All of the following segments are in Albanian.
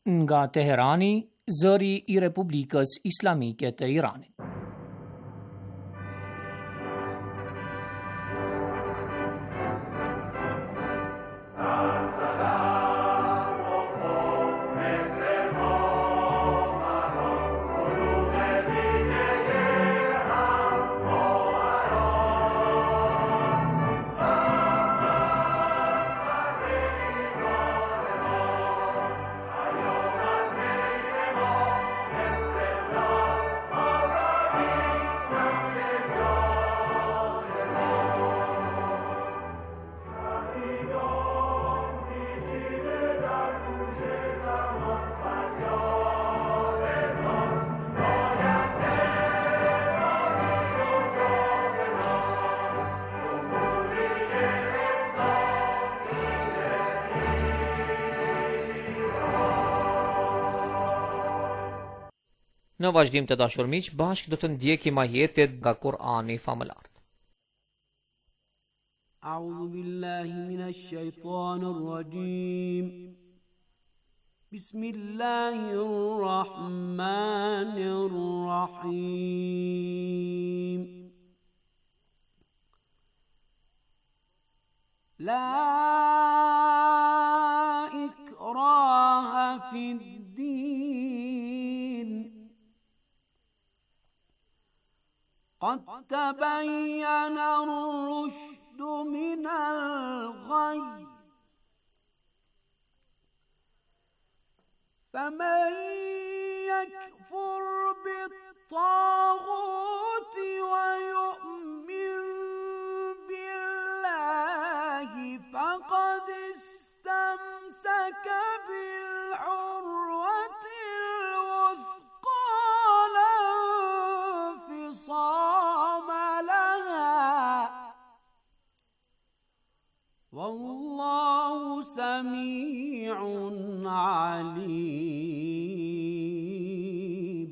Nga Teherani, zëri I Republikës Islamike të Iranit. Në vazhdim të dashur miq, bashkë do të ndjekim ajetet nga Kur'ani famëlar. A'udhu billahi minash shaitanir rajim. Bismillahir rahmanir rahim. La ikraha fid قد تبين الرشد من الغي فمن يكفر بالطاغوت ويؤمن بالله فقد استمسك بالعروة الوثقى لا انفصام والله سميع عليم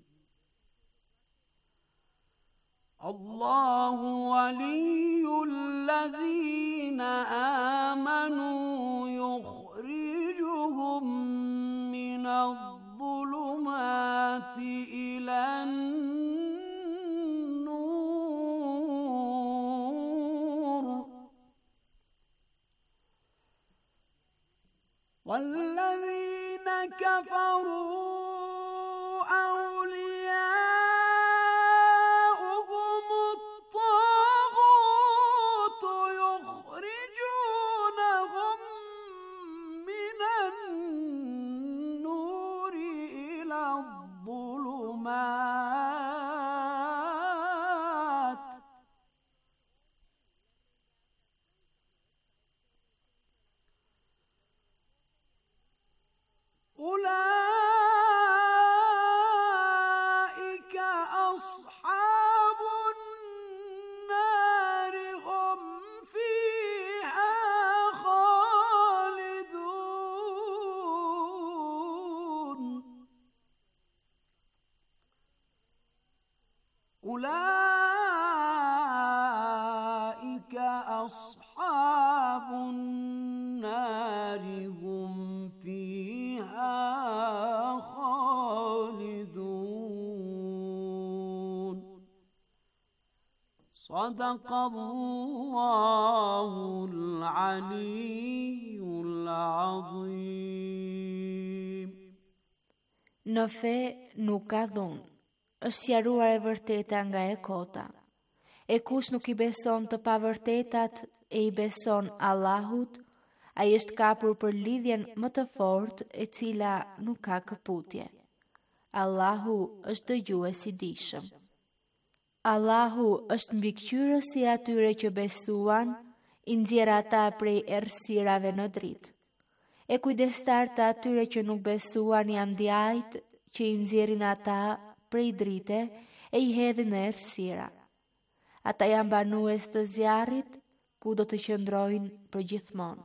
الله ولي الذين آمنوا يخرجهم من الظلمات إلى والذين كفروا أولياؤهم الطاغوت يخرجونهم من النور إلى الظلمات أولئك أصحاب النار هم فيها خالدون أولئك أصحاب النار هم فيها خالدون صدق الله العلي العظيم. Në fe nuk ka dhunë, është sqaruar e vërteta nga e kota. E kush nuk I beson të pavërtetat e I beson Allahut, ai është kapur për lidhjen më të fortë e cila nuk ka këputje. Allahu është dëgjues I dijshëm. Allahu është mbikëqyrës I atyre që besuan, I nxjerr ata prej errësirave në dritë. E kujdestar të atyre që nuk besuan janë djajt që I nxjerrin ata prej drite e I hedhin në errësira. Ata janë banues të zjarrit ku do të qëndrojnë për gjithmonë.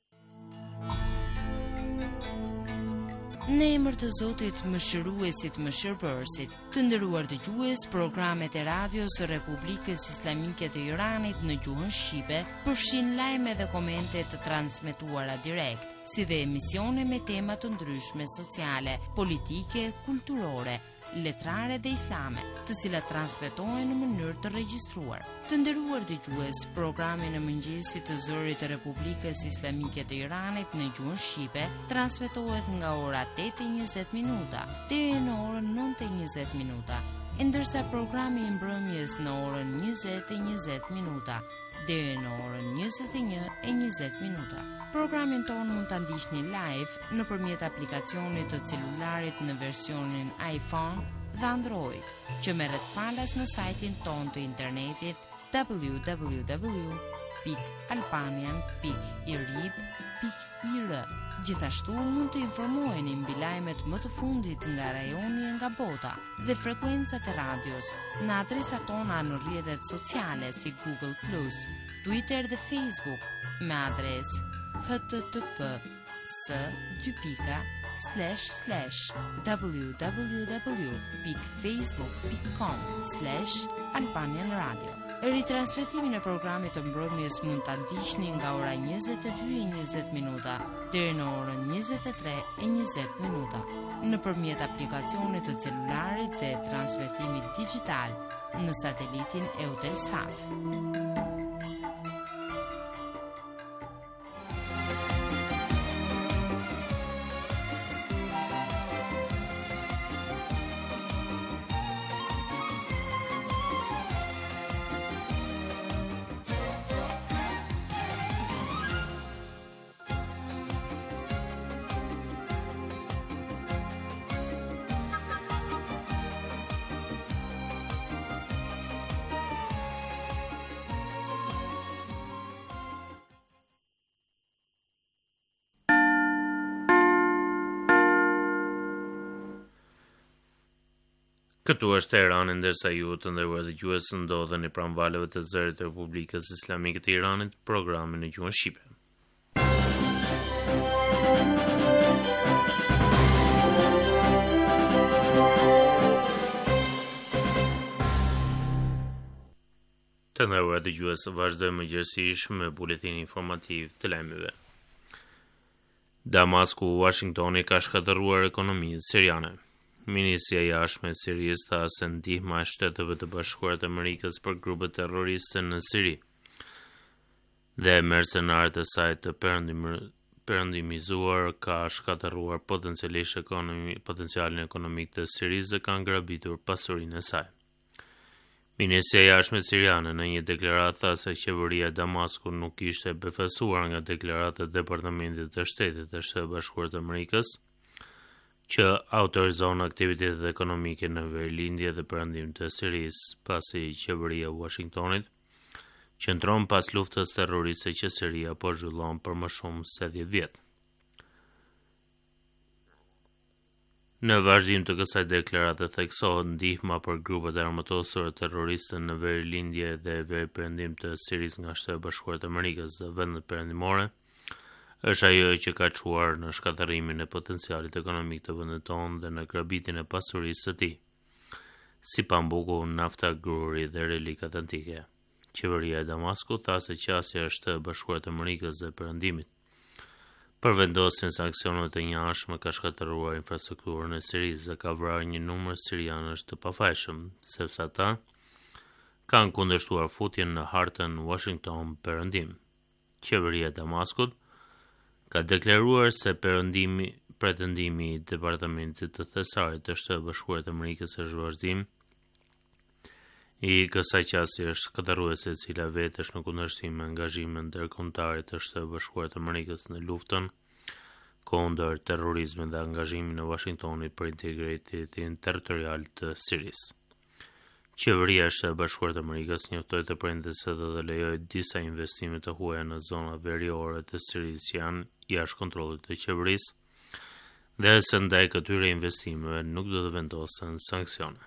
Në emër të Zotit Mëshiruesit Mëshirbërësit, të nderuar dëgjues, programet e radios së Republikës Islamike të Iranit në gjuhën shqipe përfshin lajme dhe komente të transmetuara direkt. si dhe emisione me tema të ndryshme sociale, politike, kulturore, letrare dhe islame, të cilat transmetohen në mënyrë të regjistruar. Të nderuar dëgjues, programi në mëngjesit të zërit të Republikës Islamike të Iranit në gjuhën shqipe transmetohet nga ora 8:20 deri në orën 9:20, ndërsa programi i mbrëmjes në orën 20:20 deri në orën 21:20. Programin tonë mund ta ndiqni live nëpërmjet aplikacionit të celularit në versionin iPhone dhe Android, që merret falas në sajtin tonë të internetit www.albanian.irib.ir. Gjithashtu mund të informoheni mbi lajmet më të fundit nga rajoni e nga bota dhe frekuencat e radios në adresat tona në rrjetet sociale si Google+, Twitter dhe Facebook me adresë http://www.facebook.com/Albanian Radio. Ritransmetimin e programit të mbrëmjes mund ta ndiqni nga ora 22:20 deri në orën 23:20 nëpërmjet aplikacionit të celularit dhe transmetimit digjital në satelitin Eutelsat. Këtu është Teherani, ndërsa ju të nderuar dëgjues ndodheni pranë valeve të zërit të Republikës Islamike të Iranit, programin në gjuhën shqipe. Të nderuar dëgjues, vazhdojmë mëngjesisht me buletinin informativ të lajmeve. Damasku, Washingtoni ka shkatërruar ekonominë siriane. Ministria e Jashtme e Sirisë tha se ndihma e Shteteve të Bashkuara të Amerikës për grupet terroriste në Siri dhe mercenarët e saj të perëndimizuar ka shkatërruar potencialin ekonomik të Sirisë dhe ka ngrabitur pasurinë e saj. Ministria e Jashtme siriane në një deklaratë tha se qeveria e Damaskut nuk ishte befasuar nga deklarata e Departamentit të Shtetit të Shtetit Bashkuar të Amerikës, që autorizon aktivitetet ekonomike në verlindje dhe perëndim të Sirisë, pasi qeveria e Washingtonit qëndron pas luftës terroriste që Siria po zhvillon për më shumë se 10 vjet. Në vazhdim të kësaj deklarate theksohet ndihma për grupet armatosur terroriste në verlindje dhe perëndim të Sirisë nga Shtetet Bashkuara të Amerikës dhe vendet perëndimore, është ajo që ka çuar në shkatërimin e potencialit ekonomik të vendit tonë dhe në grabitjen e pasurisë së tij, si pambuku, nafta, gruri dhe relikat antike. Qeveria e Damaskut tha se qasja e Shtetit Bashkuar të Amerikës dhe perëndimit për vendosjen e sanksioneve të njëanshme ka shkatëruar infrastrukturën e Sirisë dhe ka vrarë një numër sirianësh të pafajshëm, sepse ata kanë kundërshtuar futjen në hartën Washington-Perëndim. Qeveria e Damaskut ka deklaruar se pretendimi i Departamentit të Thesarit të Shtetit Bashkuar të Amerikës është vazhdim i kësaj qasje është shkatërruese e cila vetë është në kundërshtim me angazhimin ndërkombëtar të Shtetit Bashkuar të Amerikës në luftën kundër terrorizmit dhe angazhimin e Washingtonit për integritetin territorial të Sirisë. Qeveria e Shtetit Bashkuar të Amerikës njoftoi të prindërit se do të lejojë disa investime të huaja në zonat veriore të Sirisë që janë jashtë kontrollit të qeverisë dhe se ndaj këtyre investimeve nuk do të vendosen sanksione.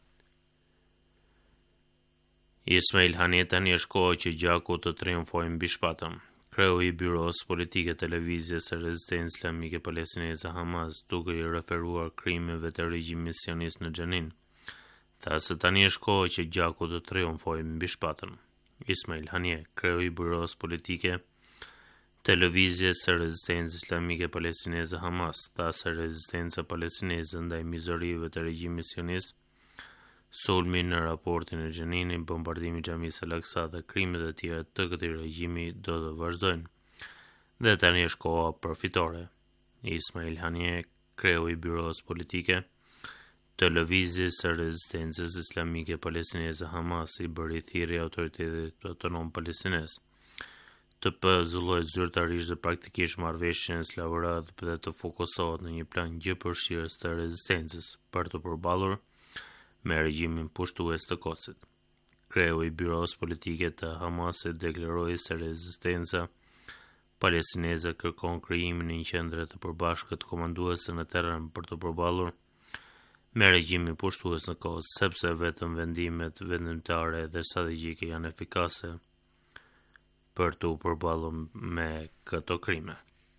Ismail Haniyeh tani është kohë që gjaku të triumfojë mbi shpatëm. Kreu i byros politike televizjes së rezistencës islamike palestineze Hamas, duke i referuar krimeve të regjimit sionist në Xhenin, tha se tani është kohë që gjaku të triumfojë mbi shpatën. Ismail Haniyeh, kreu i byros politike Televizje së rezistencës islamike palestineze Hamas tha se rezistenca palestineze ndaj mizorive të regjimit sionist, sulmi në raportin e Gjeninit, bombardimi i xhamisë Al-Aqsa dhe krimet e tjera të këtij regjimi do të vazhdojnë. Dhe tani është koha përfitore. Ismail Haniyeh, kreu i byros politike të lëvizjes së rezistencës islamike palestineze Hamas, i bëri thirrje autoritetit autonom palestinez të pëzullojë zyrtarisht dhe praktikisht marrëveshjen e slavërat dhe të fokusohet në një plan gjëpërfshirës të rezistencës për të përballur me regjimin pushtues të Quds-it. Kreu i byros politike të Hamasit deklaroi se rezistenca palestineze kërkon krijimin e një qendre të përbashkët komanduese në terren për të përballur me regjimin pushtues në Quds, sepse vetëm vendimet vendimtare dhe strategjike janë efikase për të përballur me këto krime.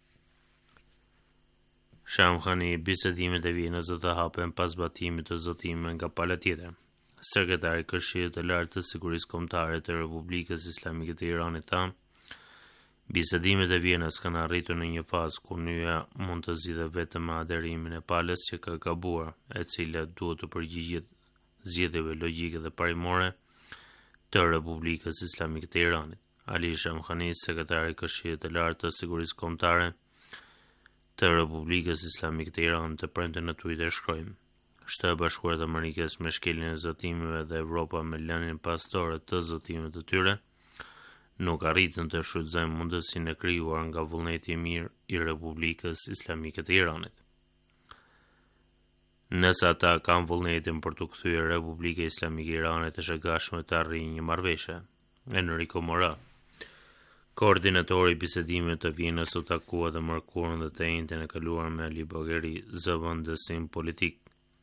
Shamkhani, bisedimet e Vienës do të hapen pas batimit të zotimeve nga pala tjetër. Sekretari i Këshillit të Lartë të Sigurisë Kombëtare të Republikës Islamike të Iranit tha, bisedimet e Vienës kanë arritur në një fazë ku nyja mund të zgjidhë vetëm me aderimin e palës që ka gabuar, e cila duhet të përgjigjet zgjedhjeve logjike dhe parimore të Republikës Islamike të Iranit. Ali Shamkhani, sekretari i Këshillit të Lartë të Sigurisë Kombëtare të Republikës Islamike të Iranit, të premte në Twitter shkroi: Shtetet e Bashkuara të Amerikës me shkeljen e zotimeve dhe Evropa me lënien pastore të zotimeve të tyre nuk arritën të shfrytëzojnë mundësinë e krijuar nga vullneti i mirë i Republikës Islamike të Iranit. Nëse ata kanë vullnetin për të kthyer Republikën Islamike të Iranit, është e gatshme të arrijë një marrëveshje. Enrico Mora, koordinatori i bisedimeve të Vienës, u takua të mërkurën dhe të njëjtën e kaluar me Ali Bagheri, zëvendësim politik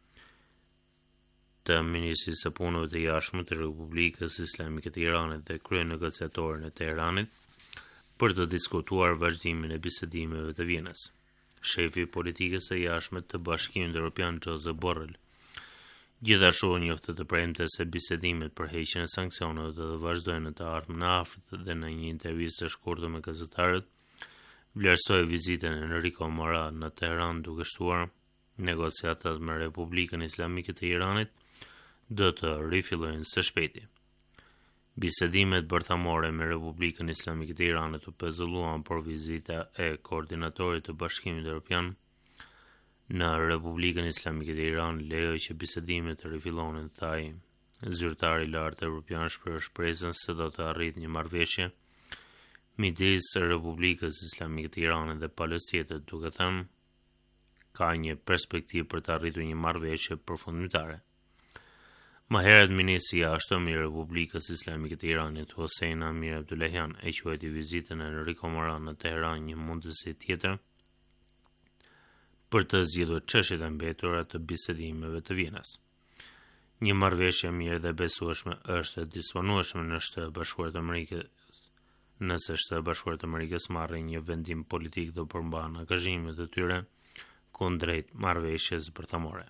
të Ministrisë së Punëve të Jashtme të Republikës Islamike të Iranit dhe kryenegociatorin e Teheranit, për të diskutuar vazhdimin e bisedimeve të Vienës. Shefi i politikës së jashtme të Bashkimit Evropian, Josep Borrell, gjithashtu njoftë të premte se bisedimet për heqjen e sanksioneve do të vazhdojnë në të ardhmen e afërt dhe në një intervistë të shkurtër me gazetarët, vlerësoi vizitën e Enrico Mora në Teheran, duke shtuar negociatat me Republikën Islamike të Iranit do të rifillojnë së shpejti. Bisedimet bërthamore me Republikën Islamike të Iranit u pezulluan për vizita e koordinatorit të Bashkimit Evropian në Republikën Islamike të Iranit, lejoi që bisedimet të rifillonin, tha ai. Zyrtari i lartë evropian shpresën se do të arrijë një marrëveshje midis Republikës Islamike të Iranit dhe palës tjetër, duke thënë ka një perspektivë për të arritur një marrëveshje përfundimtare. Më herët ministri i jashtëm i Republikës Islamike të Iranit, Hossein Amir Abdullahian, e quajti vizitën e Enrico Mora në Teheran një mundësi tjetër për të zgjidhur çështjet e mbetura të bisedimeve të Vienës. Një marrëveshje mirë dhe besueshme është e disponueshme në Shtetet e Bashkuara të Amerikës. Nëse Shtetet e Bashkuara të Amerikës marrin një vendim politik dhe përmban angazhimet e tyre kundrejt marrëveshjes bërthamore.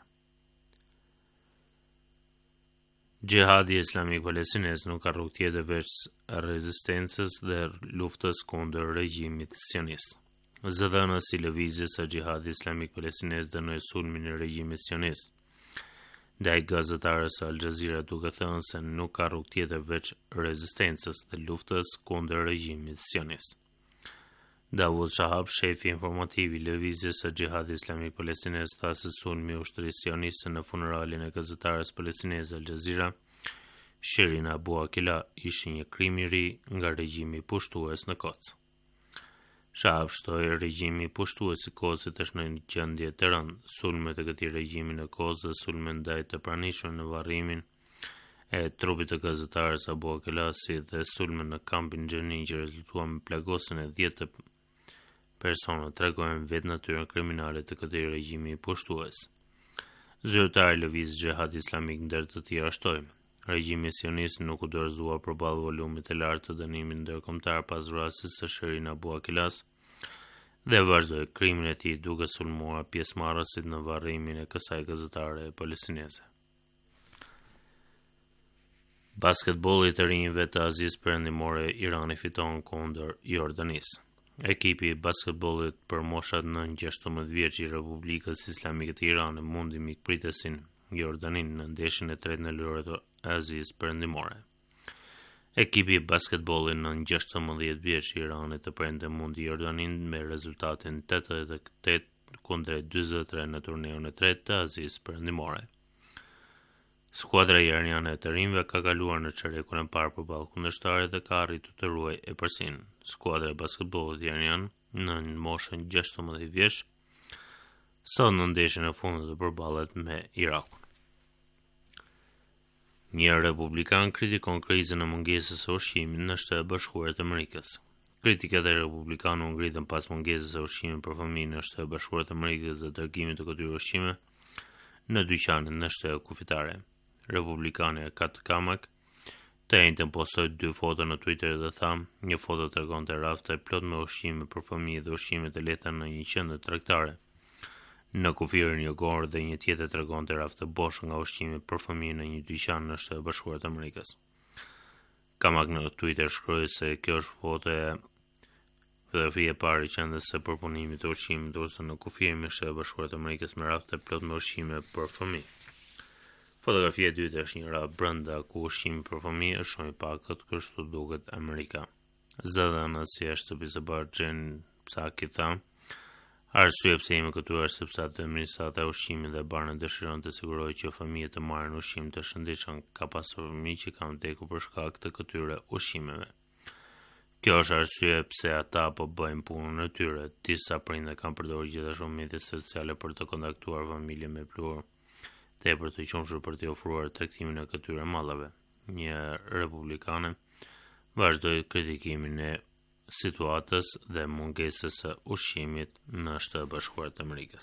Gjihadi Islamik Palestinez nuk ka rrugë tjetër veç rezistencës dhe luftës kundër regjimit sionist. Zëdhënës i lëvizjes së Gjihadi Islamik Palestinez dënoi sulmin e regjimit sionist ndaj gazetarës së Al Jazeera, duke thënë se nuk ka rrugë tjetër veç rezistencës dhe luftës kundër regjimit sionist. Davud Shahab, shefi informativ i lëvizjes së Gjihadi Islamik Palestinez, tha se sulmi i ushtrisë sioniste në funeralin e gazetarës palestineze Al Jazeera, Shirin Abu Akila, ishte një krim i ri nga regjimi pushtues në Quds. Shahab shtoi regjimi pushtues i Quds-it është në një gjendje të rëndë. Sulmet e këtij regjimi në Quds dhe sulmet ndaj të pranishëm në varrimin e trupit të gazetarës Abu Akelasi dhe sulmet në kampin Gjenin që rezultuan me plagosjen e 10 persona tregojnë vetë natyrën kriminale të këtij regjimi pushtues. Zyrtari i lëvizjes Gjihad Islamik ndër të tjerë shtoi: regjimi sionist nuk u dorëzua përballë volumit të lartë të dënimit ndërkombëtar pas vrasjes së Shirin Abu Akelas dhe vazhdoi krimin e tij duke sulmuar pjesëmarrësit në varrimin e kësaj gazetare palestineze. Basketbolli të rinjve të Azisë Perëndimore, Irani fiton kundër Jordanisë. Ekipi i basketbollit për moshat 9-16 vjeç i Republikës Islamike të Iranit mundi mikpritesin Jordanin në ndeshjen e tretë në lojë të Azisë Perëndimore. Ekipi i basketbollit 9-16 vjeç i Iranit të Perëndimit mundi Jordanin me rezultatin 88-43 në turneun e tretë të Azisë Perëndimore. Skuadra iraniane e të rinjve ka kaluar në çerrekun e parë përballë kundërshtarit dhe ka arritur të ruajë epërsinë. Skuadra e basketbollit iranian në moshën 16 vjeç sot në ndeshjen e fundit të përballet me Irakun. Një republikan kritikon krizën e mungesës së ushqimit në Shtetet e Bashkuara të Amerikës. Kritikat e republikanëve ngritën pas mungesës së ushqimit për fëmijë në Shtetet e Bashkuara të Amerikës dhe dërgimit të këtyre ushqime në dyqanet në shtetet kufitare. Republikani Kat Kamak të njëjtën postoi 2 foto në Twitter dhe tha, një foto tregonte rafte plot me ushqime për fëmijë dhe ushqime të lehta në një qendër tregtare në kufirin jogor dhe një tjetër tregonte rafte bosh nga ushqime për fëmijë në një dyqan në Shtetet e Bashkuara të Amerikës. Kamak në Twitter shkroi se kjo është fotografia e parë e qendrës së përpunimit të ushqimit, ndërsa në kufirin e Shtetet e Bashkuara të Amerikës me rafte plot me ushqime për fëmijë. Fotografia e dytë është një rafë brenda ku ushqimi për fëmijë është shumë i pakët, kështu duket Amerika. Zëdhënës si është Bizabar Jen Psaki tha, arsye pse jemi këtu është sepse administrata e ushqimit dhe barnë dëshiron të sigurojë që fëmijët të marrin ushqim të shëndetshëm, ka pasur fëmijë që kanë vdekur për shkak të këtyre ushqimeve. Kjo është arsye pse ata po bëjnë punën e tyre. Disa prindër kanë përdorur gjithashtu mjete sociale për të kontaktuar familje me plur tepër të qumshur për të ofruar tregtimin e këtyre mallave. Një republikane vazhdoi kritikimin e situatës dhe mungesës së ushqimit në Shtetet e Bashkuara të Amerikës.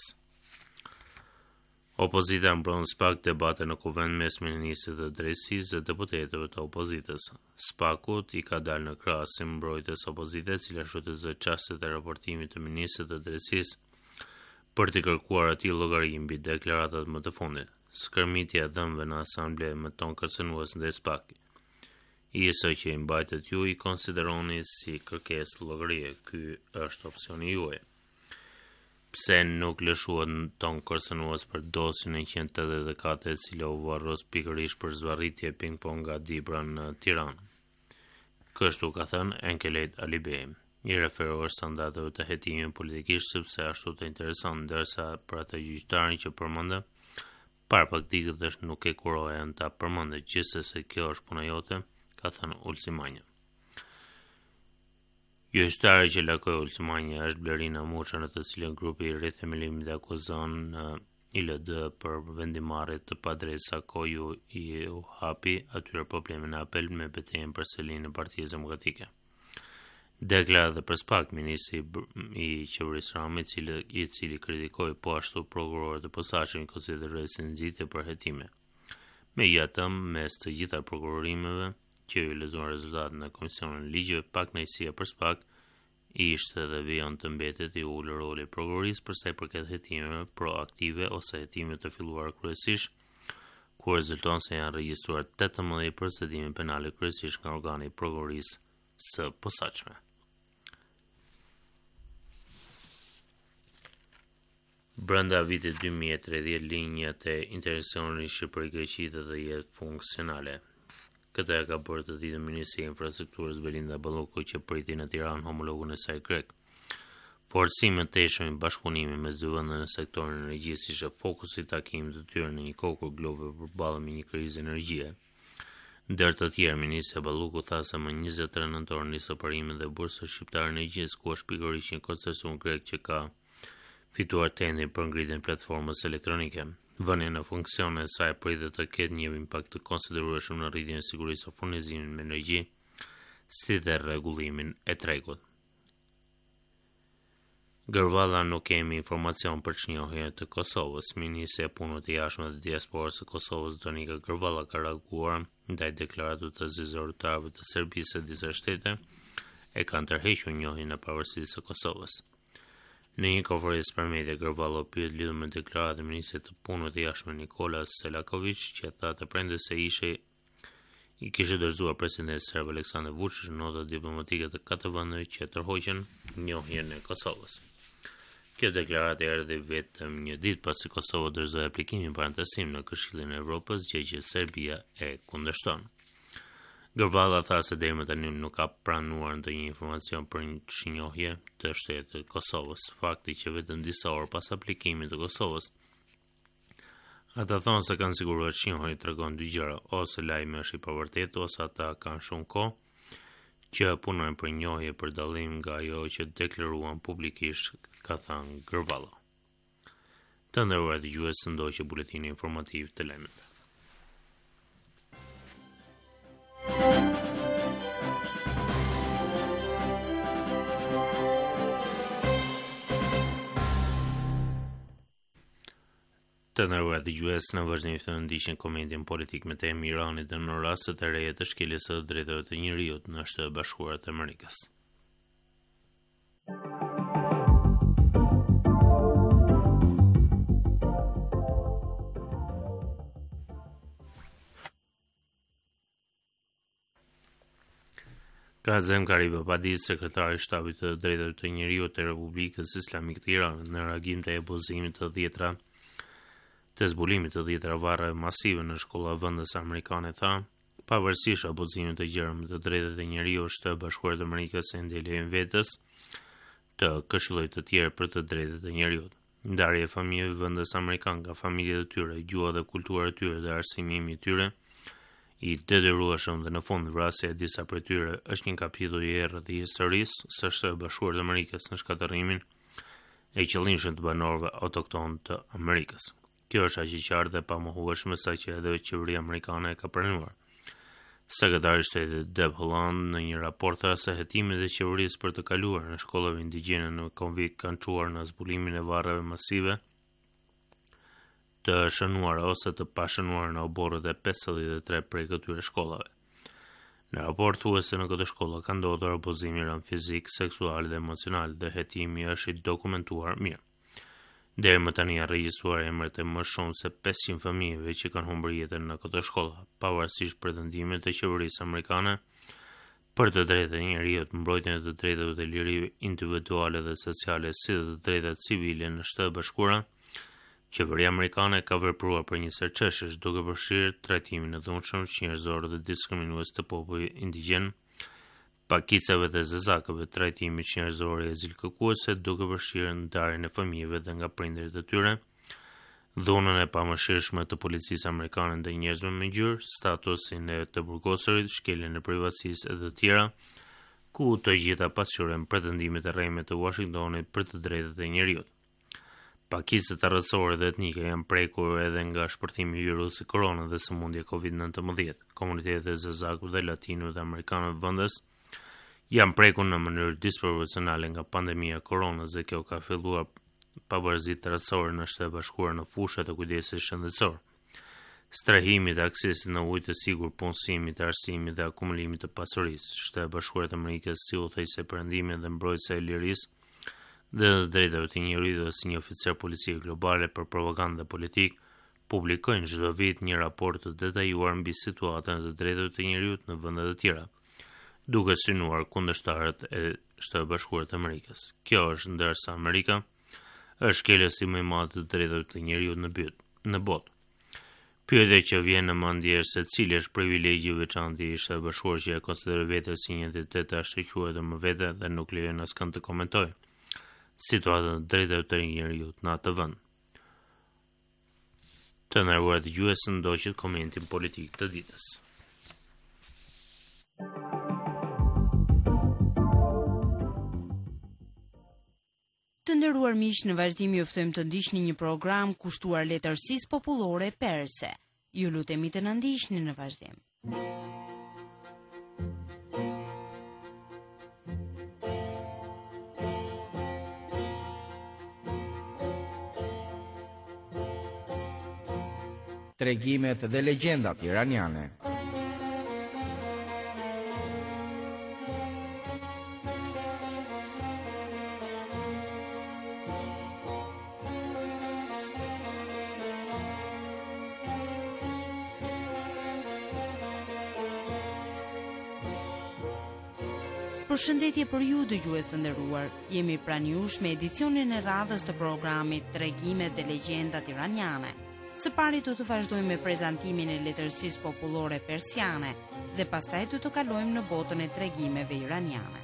Opozita mbron SPAK debate në kuvent mes ministrit të drejtësisë dhe deputetëve të opozitës. SPAK-ut i ka dalë në krah si mbrojtës opozite, cila shfrytëzoi çastet e raportimit të ministrit të drejtësisë për të kërkuar atij llogari mbi deklaratat më të fundit. Skërmitja e dhënave në asamble me ton kërcënues ndaj SPAK. ISO që i mbajtet ju i konsideroni si kërkesë llogarie. Ky është opsioni juaj. Pse nuk lëshuat ton kërcënues për dosjen 184 e cila u varros pikërisht për zvarritje ping-pong nga Dibra në Tiranë. Kështu ka thënë Enkelejt Alibej. I referohet standardeve të hetimit politikisht sepse ashtu të intereson, ndërsa për atë gjyqtarin që përmendë, para pak ditësh nuk e kurohen ta përmendet, gjithsesi kjo është puna jote, ka thënë Ulcimanja. Gjyqtari që lakoi Ulcimanja është Blerina Muça, në të cilën grupi i rithemelimit akuzon ILD për vendimarrje të padrejta koju i u hapi atyre probleme në apel me betejën për selinë e Partisë Demokratike. Deklarata për SPAK, ministri i qeverisë Rami, i cili kritikoi po ashtu prokurorët e posaçëm, i konsideroi si nxitje për hetime. Megjithatë, mes të gjitha prokurorimeve që u lezuan rezultatet në Komisionin e Ligjeve, pak kënaqësia për SPAK ishte dhe vijon të mbetet i ulur roli i prokurorisë për sa i përket hetimeve proaktive ose hetime të filluara kryesisht, ku rezulton se janë regjistruar 18 procedime penale kryesisht nga organi i prokurorisë së posaçme. Brenda vitit 2030, linjat e interseksionit Shqipëri-Greqi do të jetë funksionale. Këtë e ka bërë të ditë Ministri i Infrastrukturës Belinda Balloku, që priti në Tiranë homologun e saj grek. Forcimi të teshëm i bashkëpunimit mes dy vendeve në sektorin e energjisë ishte fokusi i takimit të tyre në një kohë kur globi përballej me një krizë energjie. Ndër të tjerë, Ministri Balloku tha se më 23 nëntor nis operimet dhe bursa shqiptare e energjisë, ku është pikërisht një koncesion grek që ka fituar tendrin për ngritjen e platformës elektronike. Vënia në funksion e saj pritet të ketë një impakt të konsiderueshëm në rritjen e sigurisë së furnizimit me energji, si dhe rregullimin e tregut. Gërvalla nuk kemi informacion për çnjohjen e Kosovës. Ministri e punës të jashtme dhe diasporës së Kosovës, Donika Gërvalla, ka reaguar ndaj deklaratës të zyrtarëve të Serbisë se disa shtete e kanë tërhequr njohjen e pavarësisë së Kosovës. Në një konferencë për media, Gërvalla u pyet lidhur me deklaratën e ministrit të punës të jashtme Nikola Selaković, që tha të prendë se ishte I kishte dorëzuar presidenti serb Aleksandar Vučić nota diplomatike të katër vendeve që tërhoqën njohjen e Kosovës. Kjo deklaratë erdhi vetëm një ditë pasi Kosova dorëzoi aplikimin për anëtarësim në Këshillin e Evropës, gjë që Serbia e kundërshton. Gërvalla tha se deri më tani nuk ka pranuar ndonjë informacion për një shinjohje të shtetit të Kosovës, fakti që vetëm disa orë pas aplikimit të Kosovës ata thonë se kanë siguruar që shinjohja tregon dy gjëra, ose lajmi është i pavërtetë ose ata kanë shumë kohë që punojnë për njohje për dallim nga ajo që deklaruan publikisht, ka thënë Gërvalla. Të nderuar dëgjues, ndoqë buletini informativ të lajmeve. Të nderuar dëgjues, në vazhdim të ndiqni komentin politik me temë Iranit dhe në rastet e reja të shkeljes së drejtave të njerëzit në Shtetet e Bashkuara të Amerikës. Kazem Garib Abadi, sekretari i shtabit të drejtave të njerëzit të Republikës Islamike të Iranit, në reagim të abuzimit të zbulimit të 10 varreve masive në shkolla vendese amerikane, tha, pavarësisht abuzimit të gjermë të drejtave të njerëzit, Shtetet e Bashkuara të Amerikës e ndjelojnë vetes të këshillojë të tjerë për të drejtat e njerëzit. Ndarja e familjeve vendese amerikane nga familjet e tyre, gjuha dhe kultura e tyre dhe arsimimi i tyre i detyrueshëm dhe në fund vrasja e disa prej tyre është një kapitull i errët i historisë së Shtetit Bashkuar të Amerikës në shkatërrimin e qëllimshëm të banorëve autokton të Amerikës. Kjo është aq e qartë dhe pamohueshme sa që edhe qeveria amerikane e ka pranuar. Sekretari i Shtetit Deb Haaland në një raport tha se hetimet e qeverisë për të kaluar në shkollat indigjene në konvikt kanë çuar në zbulimin e varreve masive të shënuara ose të pashënuara në oborrët e 53 prej këtyre shkollave. Në raport thuhet se në këto shkolla ka ndodhur abuzim i rënd fizik, seksual dhe emocional dhe hetimi është i dokumentuar mirë. Deri më tani janë regjistruar emrat e më shumë se 500 familjeve që kanë humbur jetën në këto shkolla, pavarësisht pretendimeve të qeverisë amerikane për të drejtat e njerëzit, mbrojtjen e të drejtave të lirive individuale dhe sociale, si dhe të drejtat civile në Shtetet e Bashkuara. Qeveria amerikane ka vepruar për një sër çështjesh duke përfshirë trajtimin e dhunshëm, njerëzor dhe diskriminues të popullit indigjen, pakicave dhe zezakëve, trajtimi njerëzor e azilkërkuesve duke përfshirë ndarjen e fëmijëve dhe nga prindërit e tyre, dhunën e pamëshirshme të policisë amerikane ndaj njerëzve me ngjyrë, statusin e të burgosurit, shkeljen e privatësisë e të tjera, ku të gjitha pasqyrojnë pretendimet e rreme të Washingtonit për të drejtat e njerëzit. Pakicët arrësore dhe etnike janë prekur edhe nga shpërthimi i virusit korona dhe sëmundja COVID-19. Komunitetet e zezakëve dhe latinëve dhe amerikanëve vendes janë prekur në mënyrë disproporcionale nga pandemia koronës dhe kjo ka filluar pavarësitë arrësore në Shtetet e Bashkuara në fushat e kujdesit shëndetësor. Strehimit të aksesit në ujë të sigurt, punësimit, arsimit dhe akumulimit të pasurisë. Shtetet e Bashkuara të Amerikës si udhëheqëse e perëndimit dhe mbrojtëse e lirisë dhe të drejtave të njerëzit dhe si një oficer policie globale për propagandë politik, publikojnë çdo vit një raport të detajuar mbi situatën e të drejtave të njerëzit në vende të tjera, duke synuar kundërshtarët e Shtetit Bashkuar të Amerikës. Kjo është ndërsa Amerika është shkelësi më i madh të drejtave të njerëzit në botë. Pyetja që vjen në mendje është se cili është privilegji i veçantë i Shtetit Bashkuar që e konsideroj vetë si një entitet të ashtëquar dhe më vete dhe nuk lejon askënd të komentojë situatën e drejtave të njerëzit në atë vend. Të nderuar dëgjues, ndoqët komentin politik të ditës. Të nderuar miq, në vazhdim ju ftojmë të ndiqni një program kushtuar letërsisë popullore perse. Ju lutemi të na ndiqni në vazhdim. Tregimet dhe legjendat iraniane. Përshëndetje për ju dëgjues të nderuar. Jemi pranë jush me edicionin e radhës të programit Tregimet dhe Legjendat Iraniane. Së pari do të vazhdojmë me prezantimin e letërsisë popullore persiane dhe pastaj do të kalojmë në botën e tregimeve iraniane.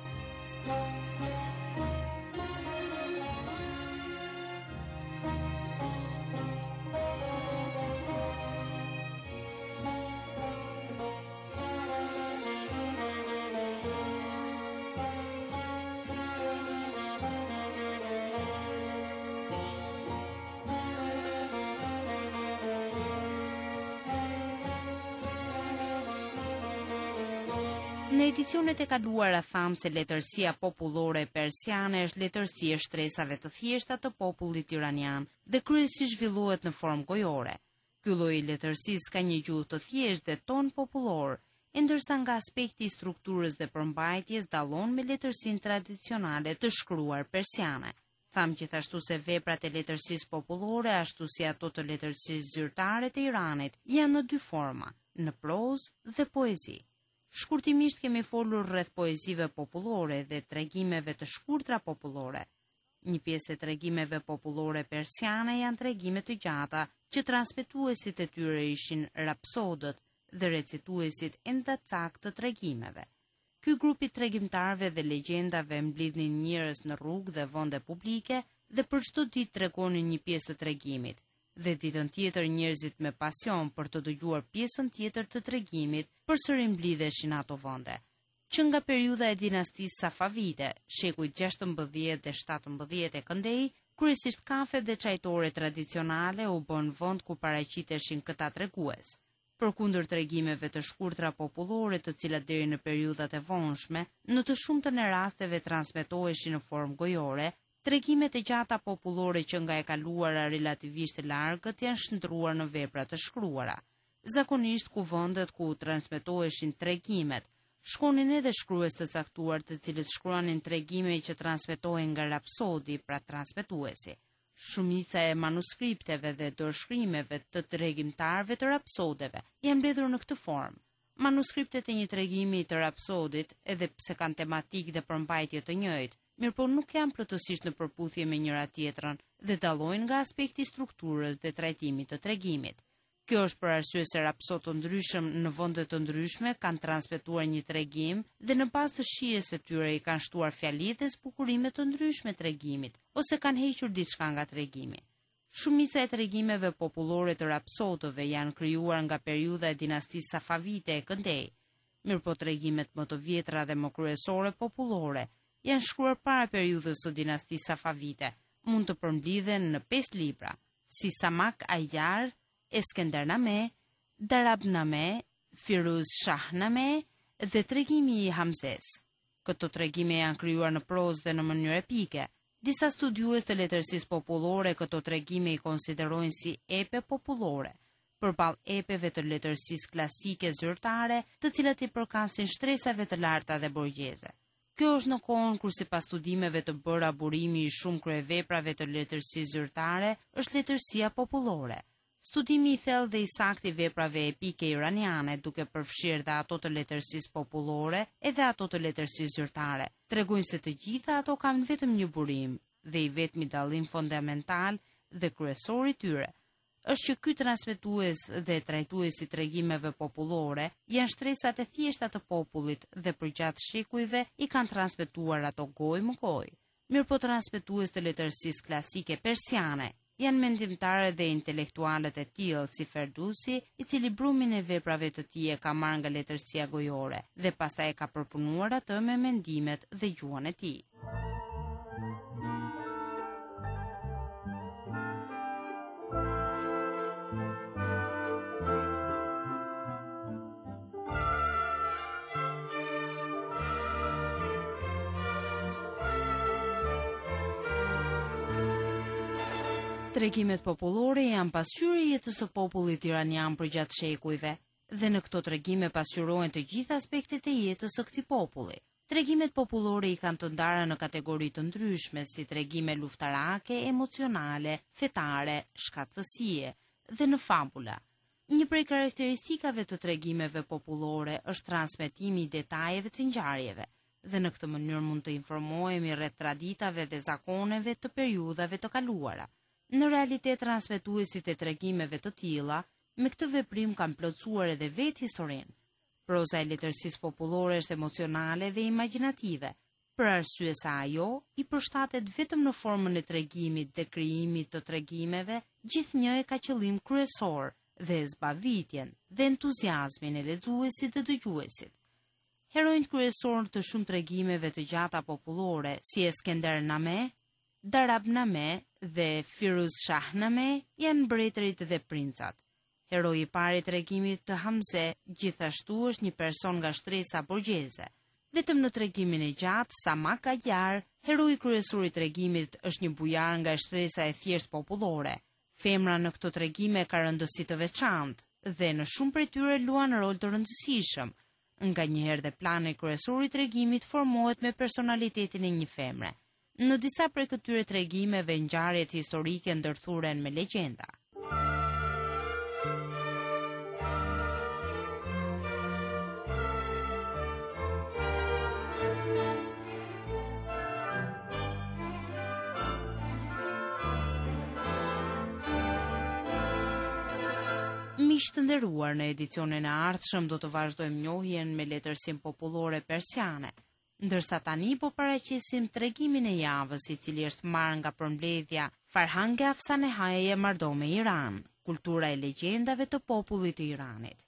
Në edicionet e kaluara tham se letërsia popullore persiane është letërsi e shtresave të thjeshta të popullit iranian dhe kryesisht zhvillohet në formë gojore. Ky lloj letërsisë ka një gjuhë të thjeshtë dhe ton popullor, ndërsa nga aspekti i strukturës dhe përmbajtjes dallon me letërsinë tradicionale të shkruar persiane. Tham gjithashtu se veprat e letërsisë popullore, ashtu si ato të letërsisë zyrtare të Iranit, janë në dy forma, në prozë dhe poezi. Shkurtimisht kemi folur rreth poezive popullore dhe tregimeve të shkurtra popullore. Një pjesë e tregimeve popullore persiane janë tregime të gjata që transmetuesit e tyre ishin rapsodët dhe recituesit endacak të tregimeve. Ky grup i tregimtarëve dhe legjendave mblidhnin njerëz në rrugë dhe vende publike dhe për çdo ditë tregonin një pjesë të tregimit. Dhe ditën tjetër njerëzit me pasion për të dëgjuar pjesën tjetër të tregimit përsëri mblidheshin ato vende. Që nga periudha e dinastisë Safavite, shekujt 16 dhe 17 e këndej, kryesisht kafe dhe çajtore tradicionale u bën vend ku paraqiteshin këta tregues. Përkundër tregimeve të shkurtra popullore, të cilat deri në periudhat e vonshme, në të shumtën e rasteve transmetoheshin në formë gojore, tregimet e gjata popullore që nga e kaluara relativisht e largët janë shndruar në vepra të shkruara. Zakonisht kuvendet ku transmetoheshin tregimet shkonin edhe shkrues të caktuar të cilët shkruanin tregime që transmetohen nga rapsodi, pra transmetuesi. Shumica e manuskripteve dhe dorëshkrimeve të tregimtarëve të rapsodeve janë mbledhur në këtë formë. Manuskriptet e një tregimi të rapsodit, edhe pse kanë tematikë dhe përmbajtje të njëjtë, mirëpo nuk janë plotësisht në përputhje me njëra tjetrën dhe dallojnë nga aspekti i strukturës dhe trajtimit të tregimit. Kjo është për arsye se rapsodë të ndryshëm në vende të ndryshme kanë transmetuar një tregim dhe në bazë të shijes së tyre i kanë shtuar fjali dhe zbukurime të ndryshme tregimit ose kanë hequr diçka nga tregimi. Shumica e tregimeve popullore të rapsodëve janë krijuar nga periudha e dinastisë Safavite e këndej. Mirëpo tregimet më të vjetra dhe më kryesore popullore janë shkruar para periudhës së dinastisë Safavite, mund të përmblidhen në 5 libra, si Samak Ayar, Eskendername, Darabname, Firuz Shahname dhe tregimi i Hamzes. Këto tregime janë krijuar në prozë dhe në mënyrë epike. Disa studiues të letërsisë popullore këto tregime i konsiderojnë si epe popullore, përballë epeve të letërsisë klasike zyrtare, të cilat i përkasin shtresave të larta dhe borgjeze. Kjo është në kohën kur sipas studimeve të bëra burimi i shumë kryeveprave të letërsisë zyrtare është letërsia popullore. Studimi i thellë dhe i saktë i veprave epike iraniane, duke përfshirë dhe ato të letërsisë popullore edhe ato të letërsisë zyrtare, tregojnë se të gjitha ato kanë vetëm një burim dhe i vetmi dallim fundamental dhe kryesor i tyre është që ky transmetues dhe trajtuesi tregimeve popullore janë shtresat e thjeshta të popullit dhe përgjatë shekujve i kanë transmetuar ato gojë më gojë. Mirëpo transmetues të letërsisë klasike persiane janë mendimtarë dhe intelektualët e tillë si Ferdusi, i cili brumin e veprave të tij e ka marrë nga letërsia gojore dhe pastaj e ka përpunuar atë me mendimet dhe gjuhën e tij. Tregimet popullore janë pasqyrë e jetës së popullit iranian përgjatë shekujve, dhe në këto tregime pasqyrohen të gjitha aspektet e jetës së këtij populli. Tregimet popullore i kanë të ndara në kategori të ndryshme, si tregime luftarake, emocionale, fetare, shkatësie dhe në fabula. Një prej karakteristikave të tregimeve popullore është transmetimi i detajeve të ngjarjeve. dhe në këtë mënyrë mund të informohemi rreth traditave dhe zakoneve të periudhave të kaluara. Në realitet, transmetuesit e tregimeve të tilla me këtë veprim kanë plotësuar edhe vetë historinë. Proza e letërsisë popullore është emocionale dhe imagjinative, për arsye se ajo i përshtatet vetëm në formën e tregimit dhe krijimit të tregimeve, gjithnjë e ka qëllim kryesor dhe zbavitjen dhe entuziazmin e lexuesit dhe dëgjuesit. Heronjt kryesor të shumë tregimeve të gjata popullore, si Eskender Name, Darab Name dhe Firuz Shah Name, janë mbretërit dhe princat. Heroi i parë i tregimit të Hamze gjithashtu është një person nga shtresa borgjeze. Vetëm në tregimin e gjatë, Samak Ajar, heroi kryesor i tregimit është një bujar nga shtresa e thjesht popullore. Femra në këto tregime ka rëndësi të veçantë dhe në shumë prej tyre luan rol të rëndësishëm. Nga njëherë dhe plani kryesor i tregimit formohet me personalitetin e një femre. Në disa prej këtyre tregimeve ngjarjet historike ndërthuren me legjenda. Miq të nderuar, në edicionin e ardhshëm do të vazhdojmë njohjen me letërsinë popullore persiane, ndërsa tani po paraqesim tregimin e javës, i cili është marrë nga përmbledhja Farhange Afsanehaje Marrëdhënie me Iran, kultura e legjendave të popullit të Iranit.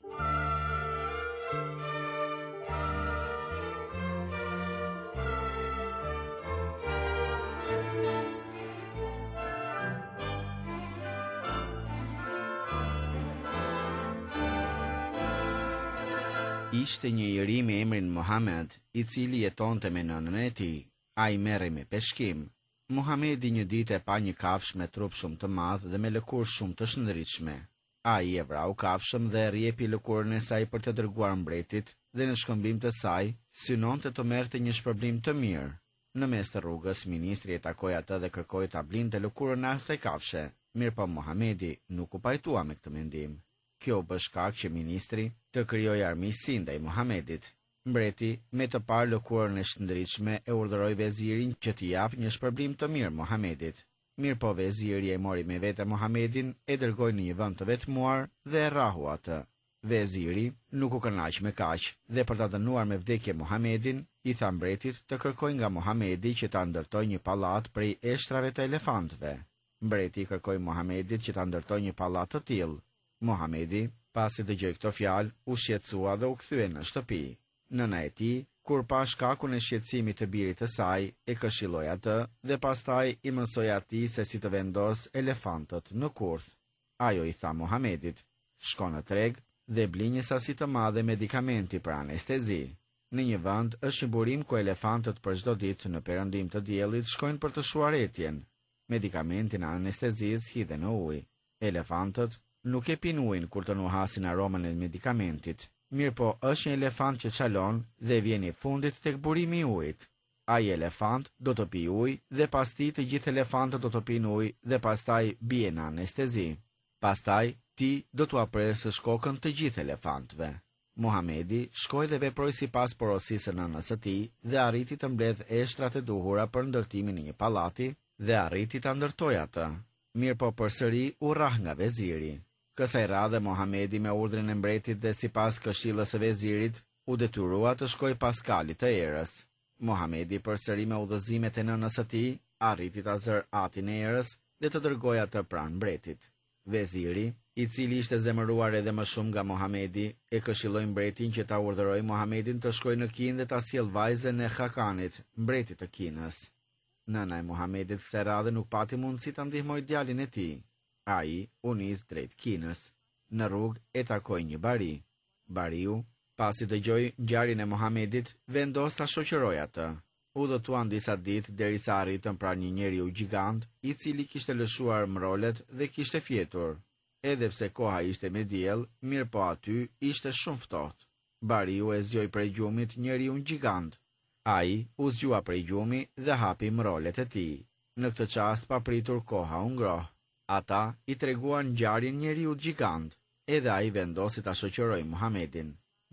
Ishte një iri me emrin Muhammed, i cili jetonte me nënën e tij. Ai merrej me peshkim. Muhamedi një ditë e pa një kafshë me trup shumë të madh dhe me lëkurë shumë të shëndritshme. Ai e vrau kafshën dhe rrjepi lëkurën e saj për të dërguar mbretit dhe në shkëmbim të saj synonte të merrte një shpërblim të mirë. Në mes të rrugës, ministri e takoi atë dhe kërkoi ta blinte lëkurën e asaj kafshë. Mirëpo Muhamedi nuk u pajtua me këtë mendim. Kjo bë shkak që ministri të krijoi armiqësi ndaj Muhamedit. Mbreti, me të parë lëkurën e shëndritshme, e urdhëroi vezirin që t'i japë një shpërblim të mirë Muhamedit. Mirëpo veziri e mori me vete Muhamedin, e dërgoi në një vend të vetmuar dhe e rrahu atë. Veziri nuk u kënaq me kaq dhe për ta dënuar me vdekje Muhamedin, i tha mbretit të kërkojë nga Muhamedi që ta ndërtojë një pallat prej eshtrave të elefantëve. Mbreti kërkoi Muhamedit që ta ndërtojë një pallat të tillë. Muhamedi, pasi dëgjoi këto fjalë, u shqetësua dhe u kthye në shtëpi. Nëna e tij, kur pa shkakun e shqetësimit të birit të saj, e këshilloi atë dhe pastaj i mësoi atij se si të vendos elefantët në kurth. Ajo i tha Muhamedit: "Shko në treg dhe bli një sasi të madhe medikamenti për anestezi. Në një vend është një burim ku elefantët për çdo ditë në perëndim të diellit shkojnë për të shuar etjen. Medikamentin e anestezisë hidhen në ujë. Elefantët nuk e pin ujin kur të nuhasin aromën e medikamentit. Mirëpo është një elefant që çalon dhe vjen i fundit tek burimi i ujit. Ai elefant do të pi ujë dhe pasti të gjithë elefantët do të pinë ujë dhe pastaj bie në anestezi. Pastaj ti do t'u apresësh kokën të gjithë elefantëve." Muhamedi shkoi dhe veproi sipas porosisë së nënës së tij dhe arriti të mbledh eshtrat e duhura për ndërtimin e një pallati dhe arriti ta ndërtojë atë. Mirëpo përsëri u rrah nga veziri. Kësaj radhe Muhamedi me urdhrin e mbretit dhe sipas këshillës së vezirit u detyrua të shkojë pas kalit të erës. Muhamedi përsëri me udhëzimet e nënës së tij arriti ta zër atin e erës dhe të dërgoi atë pranë mbretit. Veziri, i cili ishte zemëruar edhe më shumë nga Muhamedi, e këshilloi mbretin që ta urdhëroi Muhamedin të shkojë në Kinë dhe ta sjellë vajzën e Hakanit, mbretit të Kinës. Nëna e Muhamedit kësaj radhe nuk pati mundësi ta ndihmojë djalin e tij. Ai u nis drejt Kinës. Në rrugë e takoi një bari. Bariu, pasi dëgjoi ngjarjen e Muhamedit, vendos ta shoqërojë atë. Udhëtuan disa ditë derisa arritën pranë një njeriu gjigant, i cili kishte lëshuar mrolet dhe kishte fjetur. Edhe pse koha ishte me diell, mirëpo aty ishte shumë ftohtë. Bariu e zgjoi prej gjumit njeriun gjigant. Ai u zgjua prej gjumi dhe hapi mrolet e tij. Në këtë çast papritur koha u ngroh. Ata i treguan ngjarjen njeriut gjigant, edhe ai vendosi ta shoqërojë Muhamedin.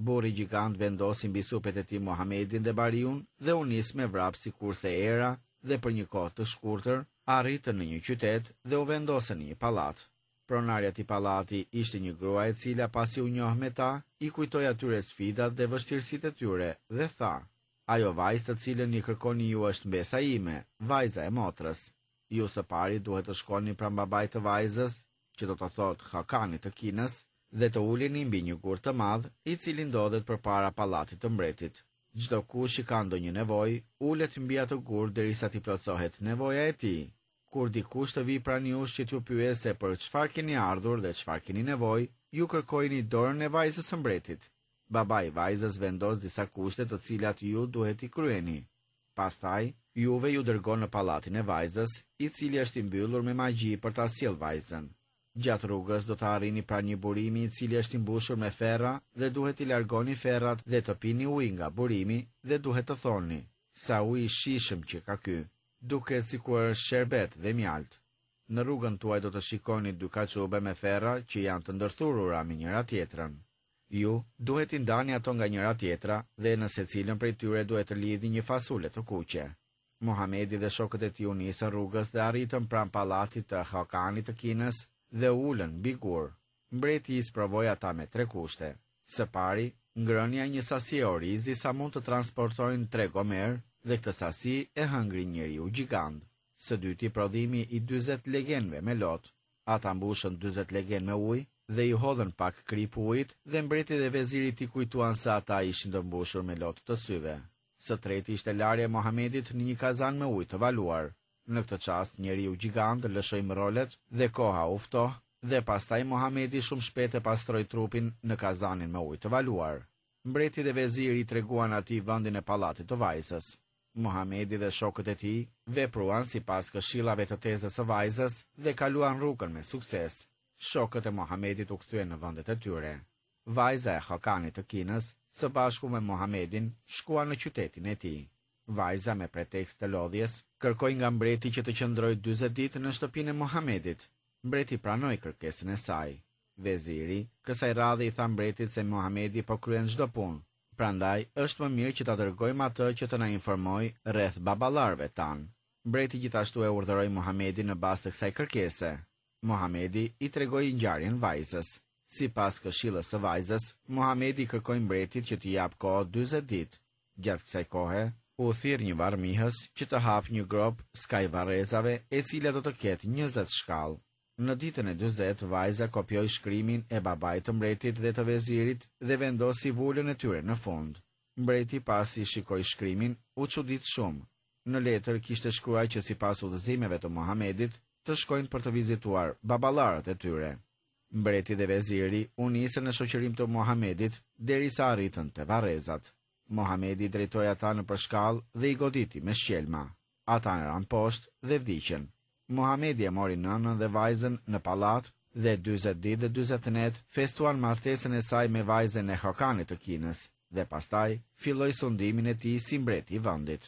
Burri gjigant vendosi mbi supet e tij Muhamedin dhe Bariun dhe u nis me vrap sikurse era dhe për një kohë të shkurtër arritën në një qytet dhe u vendosën në një pallat. Pronarja e pallati ishte një grua e cila pasi u njoh me ta, i kujtoi atyre sfidat dhe vështirësitë e tyre dhe tha: "Ajo vajzë të cilën i kërkoni ju është mbesa ime, vajza e motrës. Ju së pari duhet të shkoni pranë babait të vajzës, që do të thotë Hakanit të Kinës, dhe të uleni mbi një gur të madh, i cili ndodhet përpara pallatit të mbretit. Çdo kush që ka ndonjë nevojë, ulet mbi atë gur derisa t'i plotësohet nevoja e tij. Kur dikush të vi pranë jush që t'ju pyesë për çfarë keni ardhur dhe çfarë keni nevojë, ju kërkojini dorën e vajzës së mbretit. Babai i vajzës vendos disa kushte të cilat ju duhet i kryeni. Pastaj, juve ju dërgon në pallatin e vajzës, i cili është i mbyllur me magji për ta sjellë vajzën. Gjatë rrugës do të arrini pranë një burimi i cili është i mbushur me ferra dhe duhet i largoni ferrat dhe të pini ujë nga burimi dhe duhet të thoni: "Sa ujë i shishëm që ka ky, duket sikur është sherbet dhe mjalt." Në rrugën tuaj do të shikoni dy kaçube me ferra që janë të ndërthurura me njëra tjetrën. Ju duhet i ndani ato nga njëra tjetra dhe në secilën prej tyre duhet të lidhi një fasule të kuqe. Muhamedi dhe shokët e tij u nisën rrugës dhe arritën pranë pallatit të Hakanit të Kinës dhe ulën mbi gur. Mbreti i sprovoi ata me 3 kushte. Së pari, ngrënia një sasi e orizi sa mund të transportojnë 3 gomer dhe këtë sasi e hëngri njeriu gjigant. Së dyti, prodhimi i 40 legenve me lot. Ata mbushën 40 legen me ujë dhe i hodhën pak krip ujit dhe mbreti dhe vezirit i kujtuan se ata ishin të mbushur me lot të syve. Së treti ishte larja e Muhamedit në një kazan me ujë të valuar. Në këtë çast njeriu gjigant lëshoi mrolet dhe koha u ftoh dhe pastaj Muhamedi shumë shpejt e pastroi trupin në kazanin me ujë të valuar. Mbreti dhe veziri i treguan atij vendin e pallatit të vajzës. Muhamedi dhe shokët e tij vepruan sipas këshillave të tezës së vajzës dhe kaluan rrugën me sukses. Shokët e Muhamedit u kthyen në vendet e tyre. Vajza e Hakanit të Kinës, së bashku me Muhamedin, shkuan në qytetin e tij. Vajza me pretekst të lodhjes kërkoi nga mbreti që të qëndrojë 40 ditë në shtëpinë e Muhamedit. Mbreti pranoi kërkesën e saj. Veziri kësaj radhe i tha mbretit se Muhamedi po kryen çdo punë. Prandaj është më mirë që ta dërgojmë atë që të na informoj rreth baballarëve tan. Mbreti gjithashtu e urdhëroi Muhamedin në bazë të kësaj kërkese. Muhamedi i tregoi ngjarjen vajzës. Sipas këshillës së vajzës, Muhamedi kërkoi mbretit që t'i jap kohë 40 ditë. Gjatë kësaj kohe, u thirr një varrmihës që të hap një grop skaj varrezave e cila do të ketë 20 shkallë. Në ditën e 40, vajza kopjoi shkrimin e babait të mbretit dhe të vezirit dhe vendosi vulën e tyre në fund. Mbreti pasi shikoi shkrimin, u çudit shumë. Në letër kishte shkruar që sipas udhëzimeve të Muhamedit, të shkojnë për të vizituar baballarët e tyre. Mbreti dhe veziri u nisën në shoqërim të Muhamedit derisa arritën te varrezat. Muhamedi drejtoi ata në përshkallë dhe i goditi me shqelma. Ata ran poshtë dhe vdiqën. Muhamedi e mori nënën dhe vajzën në pallat dhe 40 ditë dhe 40 net festuan martesën e saj me vajzën e Hakanit të Kinës dhe pastaj filloi sundimin e tij si mbreti i vendit.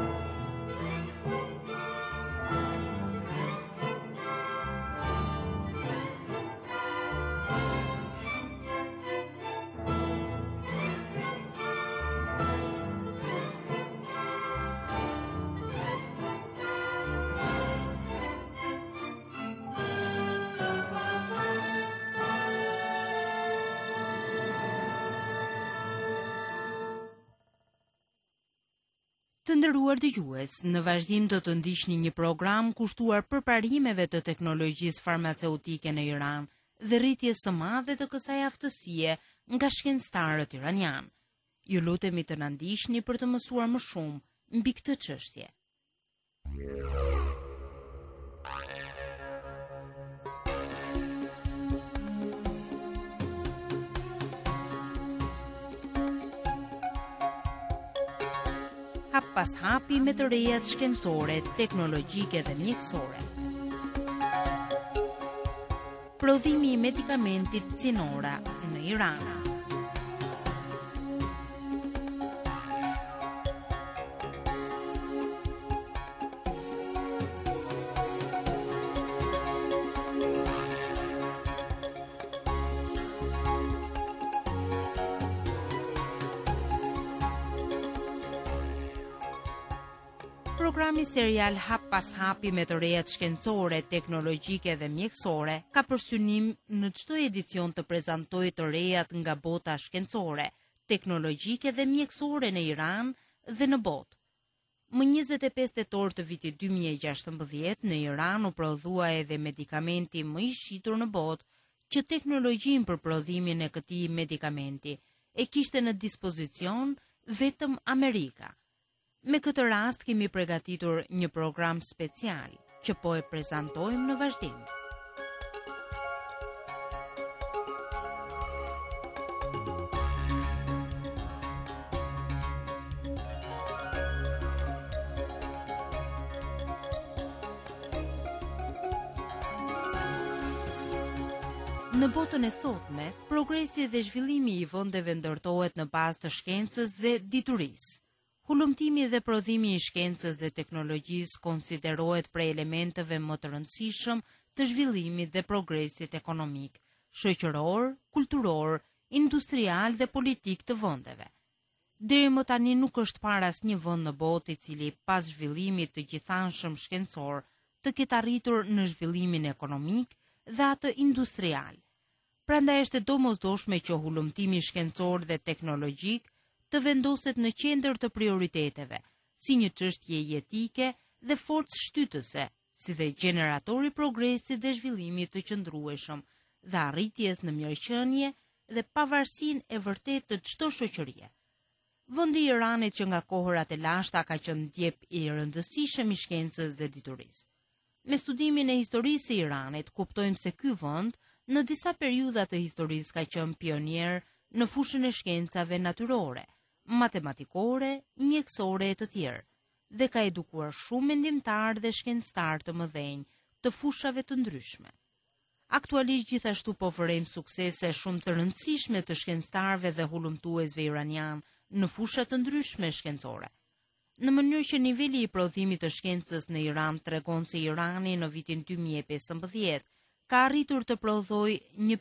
Të nderuar dëgjues, në vazhdim do të ndiqni një program kushtuar përparimeve të teknologjisë farmaceutike në Iran dhe rritjes së madhe të kësaj aftësie nga shkencëtarët iranian. Ju lutemi të na ndiqni për të mësuar më shumë mbi këtë çështje. Hap pas hapi me të rejat shkencore, teknologjike dhe mjekësore. Prodhimi i medikamentit Cinora në Iran. Programi serial hap pas hapi me të rejat shkencore, teknologjike dhe mjekësore ka për synim në çdo edicion të prezantojë të rejat nga bota shkencore, teknologjike dhe mjekësore në Iran dhe në botë. Më 25 tetor të vitit 2016 në Iran u prodhua edhe medikamenti më i shitur në botë që teknologjinë për prodhimin e këtij medikamenti e kishte në dispozicion vetëm Amerika. Me këtë rast kemi përgatitur një program special që po e prezantojmë në vazhdim. Në botën e sotme, progresi dhe zhvillimi i vendeve ndërtohet në bazë të shkencës dhe diturisë. Hulumtimi dhe prodhimi i shkencës dhe teknologjisë konsiderohet prej elementeve më të rëndësishëm të zhvillimit dhe progresit ekonomik, shoqëror, kulturor, industrial dhe politik të vendeve. Deri më tani nuk është parë asnjë vend në botë i cili pas zhvillimit të gjithanshëm shkencor të ketë arritur në zhvillimin ekonomik dhe atë industrial. Prandaj është domosdoshme që hulumtimi shkencor dhe teknologjik të vendoset në qendër të prioriteteve, si një çështje jetike dhe forcë shtytëse, si dhe generatori progresit dhe zhvillimit të qëndrueshëm dhe arritjes në mirëqenie dhe pavarësinë e vërtetë të çdo shoqërie. Vendi i Iranit që nga kohërat e lashta ka qenë ndjep i rëndësishëm i shkencës dhe diturisë. Me studimin e historisë së Iranit kuptojmë se ky vend në disa periudha të historisë ka qenë pionier në fushën e shkencave natyrore, matematikore, mjekësore e të tjerë, dhe ka edukuar shumë mendimtar dhe shkencëtar të mëdhenj të fushave të ndryshme. Aktualisht gjithashtu po vërejmë suksese shumë të rëndësishme të shkencëtarëve dhe hulumtuesve iranian në fusha të ndryshme shkencore. Në mënyrë që niveli i prodhimit të shkencës në Iran tregon se Irani në vitin 2015 ka arritur të prodhojë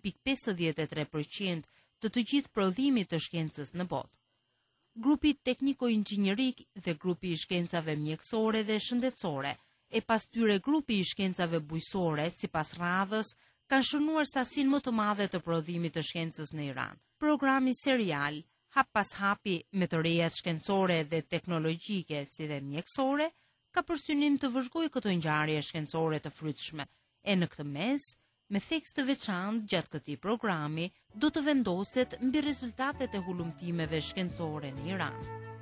1.53% të gjithë prodhimit të shkencës në botë. Grupi tekniko-inxhinierik dhe grupi i shkencave mjekësore dhe shëndetësore, e pas tyre grupi i shkencave bujësore, sipas radhës, kanë shënuar sasinë më të madhe të prodhimit të shkencës në Iran. Programi serial, hap pas hapi me të rejat shkencore dhe teknologjike si dhe mjekësore, ka për synim të vëzhgojë këto ngjarje shkencore të frytshme, e në këtë mes, me theks të veçantë gjatë këtij programi, do të vendoset mbi rezultatet e hulumtimeve shkencore në Iran.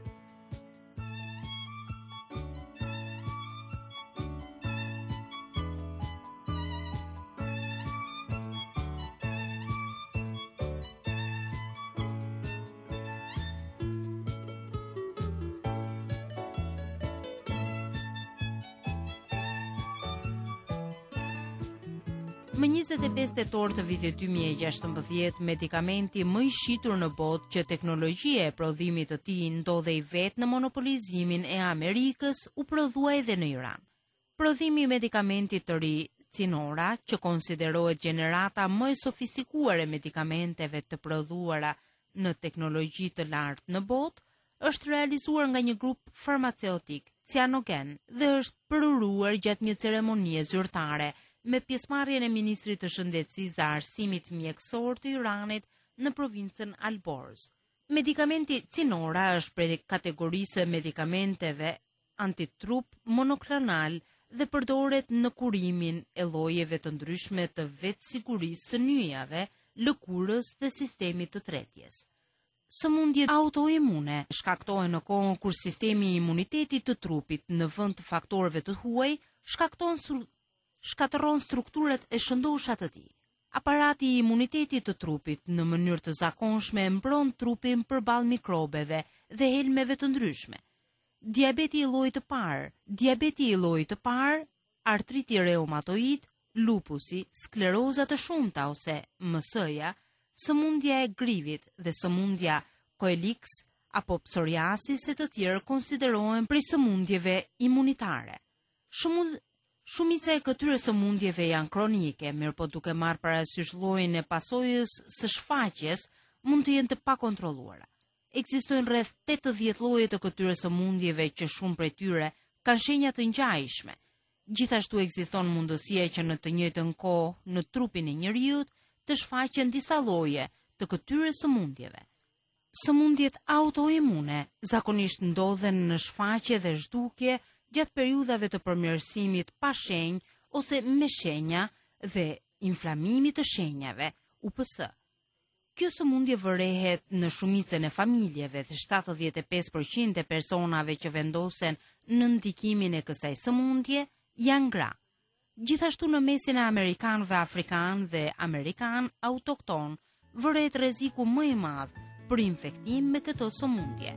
Më 25 tetor të vitit 2016, medikamenti më i shitur në botë që teknologjia e prodhimit të tij ndodhej vetë në monopolizimin e Amerikës, u prodhua edhe në Iran. Prodhimi i medikamentit të ri, Cinora, që konsiderohet gjenerata më e sofistikuar e medikamenteve të prodhuara në teknologji të lartë në botë, është realizuar nga një grup farmaceutik, Cyanogen, dhe është përuruar gjatë një ceremonie zyrtare me pjesëmarrjen e ministrit të shëndetësisë dhe arsimit mjekësor të Iranit në provincën Alborz. Medikamenti Cinora është prej kategorisë medikamenteve antitrup monoklonal dhe përdoret në kurimin e llojeve të ndryshme të vetësigurisë së nyjave, lëkurës dhe sistemit të tretjes. Sëmundjet autoimune shkaktohen në kohën kur sistemi i imunitetit të trupit në vend të faktorëve të huaj shkatërron strukturat e shëndosha të tij. Aparati i imunitetit të trupit në mënyrë të zakonshme mbron trupin përballë mikrobeve dhe helmeve të ndryshme. Diabeti i llojit të parë, artriti reumatoid, lupusi, skleroza të shumta ose MS-ja, sëmundja e grivit dhe sëmundja Coeliacs apo psoriasis e të tjerë konsiderohen prej sëmundjeve imunitare. Shumica e këtyre sëmundjeve janë kronike, mirë po duke marrë parasysh llojin e pasojës së shfaqjes, mund të jenë të pakontrolluara. Ekzistojnë rreth 80 lloje të këtyre sëmundjeve që shumë prej tyre kanë shenja të ngjajshme. Gjithashtu ekziston mundësia që në të njëjtën kohë në trupin e njeriut të shfaqen disa lloje të këtyre sëmundjeve. Sëmundjet autoimune zakonisht ndodhen në shfaqje dhe zhdukje gjatë periudhave të përmirësimit pa shenjë ose me shenja dhe inflamimit të shenjave, UPS. Kjo sëmundje vërehet në shumicën e familjeve dhe 75% e personave që vendosen në ndikimin e kësaj sëmundje janë gra. Gjithashtu në mesin e amerikanëve afrikan dhe amerikan autokton vëret rreziku më i madh për infektim me këtë sëmundje.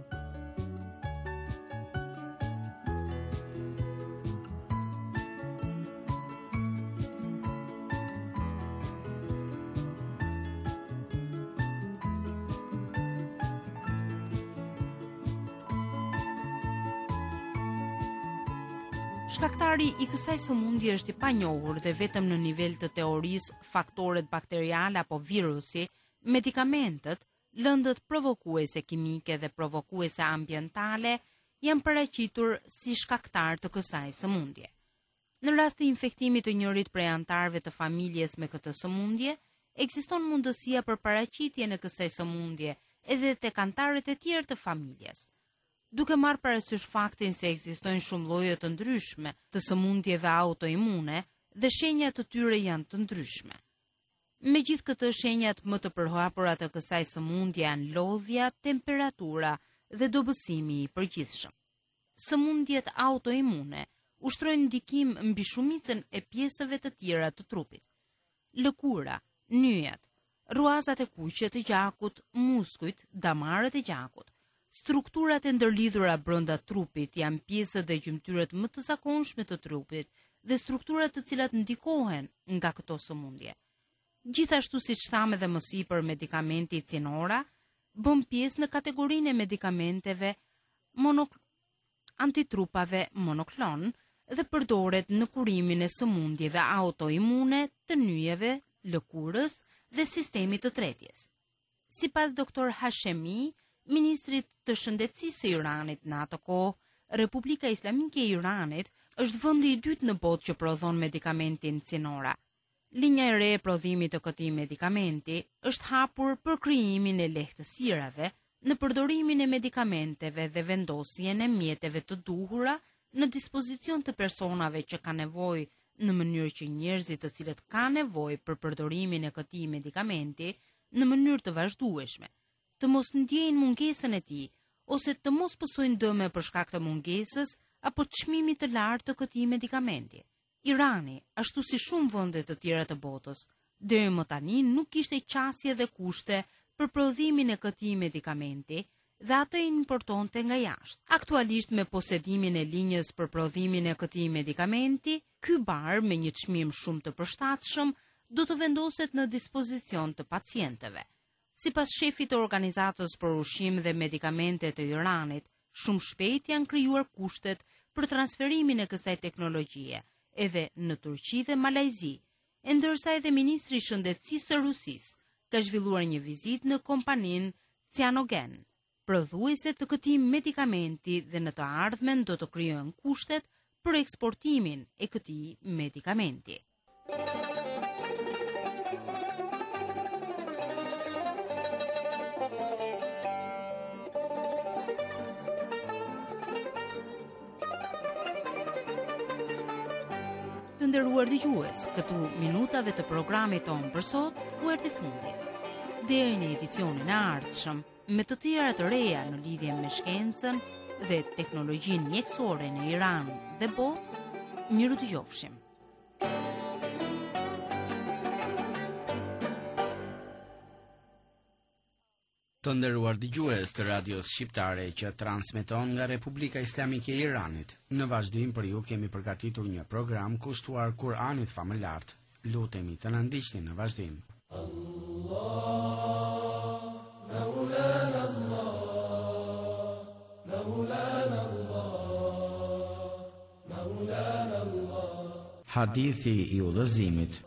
Shkaktari i kësaj sëmundje është i panjohur dhe vetëm në nivel të teorisë faktorët bakterial apo virusi, medikamentet, lëndët provokuese kimike dhe provokuese ambientale janë paraqitur si shkaktar të kësaj sëmundje. Në rast të infektimit të njërit prej antarëve të familjes me këtë sëmundje, ekziston mundësia për paraqitje në kësaj sëmundje edhe tek antarët e tjerë të familjes. Duke marrë parasysh faktin se ekzistojnë shumë lloje të ndryshme të sëmundjeve autoimune dhe shenjat të tyre janë të ndryshme. Megjithë këtë, shenjat më të përhapura të kësaj sëmundje janë lodhja, temperatura dhe dobësimi i përgjithshëm. Sëmundjet autoimune ushtrojnë ndikim mbi shumicën e pjesëve të tjera të trupit. Lëkura, nyjat, ruazat e kuqe të gjakut, muskujt, damarët e gjakut. Strukturat e ndërlidhura brenda trupit janë pjesët dhe gjymtyrët më të zakonshme të trupit dhe strukturat të cilat ndikohen nga këto sëmundje. Gjithashtu, siç thamë edhe më sipër, medikamenti cinora bën pjesë në kategorinë e medikamenteve antitrupave monoklon dhe përdoret në kurimin e sëmundjeve autoimune të nyjeve, lëkurës dhe sistemit të tretjes. Sipas doktor Hashemi, ministrit të shëndetësisë së Iranit në atë kohë, Republika Islamike e Iranit është vendi i dytë në botë që prodhon medikamentin cinora. Linja e re e prodhimit të këtij medikamenti është hapur për krijimin e lehtësirave në përdorimin e medikamenteve dhe vendosjen e mjeteve të duhura në dispozicion të personave që kanë nevojë, në mënyrë që njerëzit të cilët kanë nevojë për përdorimin e këtij medikamenti në mënyrë të vazhdueshme të mos ndjejnë mungesën e tij ose të mos pësojnë dëme për shkak të mungesës apo të çmimit të lartë të këtij medikamenti. Irani, ashtu si shumë vende të tjera të botës, deri më tani nuk kishte qasje dhe kushte për prodhimin e këtij medikamenti dhe atë importonte nga jashtë. Aktualisht, me posedimin e linjës për prodhimin e këtij medikamenti, ky bar me një çmim shumë të përshtatshëm do të vendoset në dispozicion të pacientëve. Sipas shefit të organizatës për ushqim dhe medikamente të Iranit, shumë shpejt janë krijuar kushtet për transferimin e kësaj teknologjie, edhe në Turqi dhe Malajzi, ndërsa edhe ministri i shëndetësisë së Rusisë ka zhvilluar një vizitë në kompaninë Cyanogen, prodhuese të këtij medikamenti, dhe në të ardhmen do të krijohen kushtet për eksportimin e këtij medikamenti. Të nderuar dëgjues, këtu minutave të programit tonë për sot u erdhi fundi. Deri në edicionin e ardhshëm, me të tjera të reja në lidhje me shkencën dhe teknologjinë mjekësore në Iran dhe botë, miru dëgjofshim. Të nderuar dëgjues të radios shqiptare që transmeton nga Republika Islamike e Iranit, në vazhdim për ju kemi përgatitur një program kushtuar Kur'anit famëlart. Lutemi të na ndiqni në vazhdim. Hadithi i udhëzimit.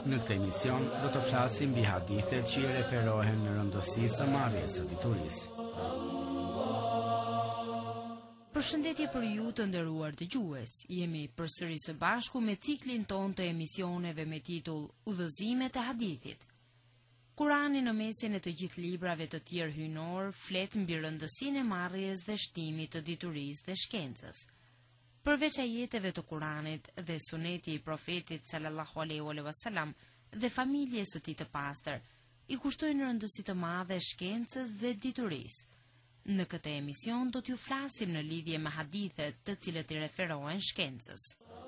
Në këtë emision do të flasim mbi hadithet që i referohen në rëndësisë së marrjes së diturisë. Përshëndetje për ju të nderuar dëgjues. Jemi përsëri së bashku me ciklin ton të emisioneve me titull Udhëzimet e hadithit. Kurani në mesin e të gjithë librave të tjerë hyjnor flet mbi rëndësinë e marrjes dhe shtimit të diturisë dhe shkencës. Përveç ajeteve të Kuranit dhe suneti i profetit sallallahu alaihi wasallam dhe familjes së tij të pastër, i kushtojnë rëndësi të madhe shkencës dhe diturisë. Në këtë emision do t'ju flasim në lidhje me hadithet të cilët i referohen shkencës.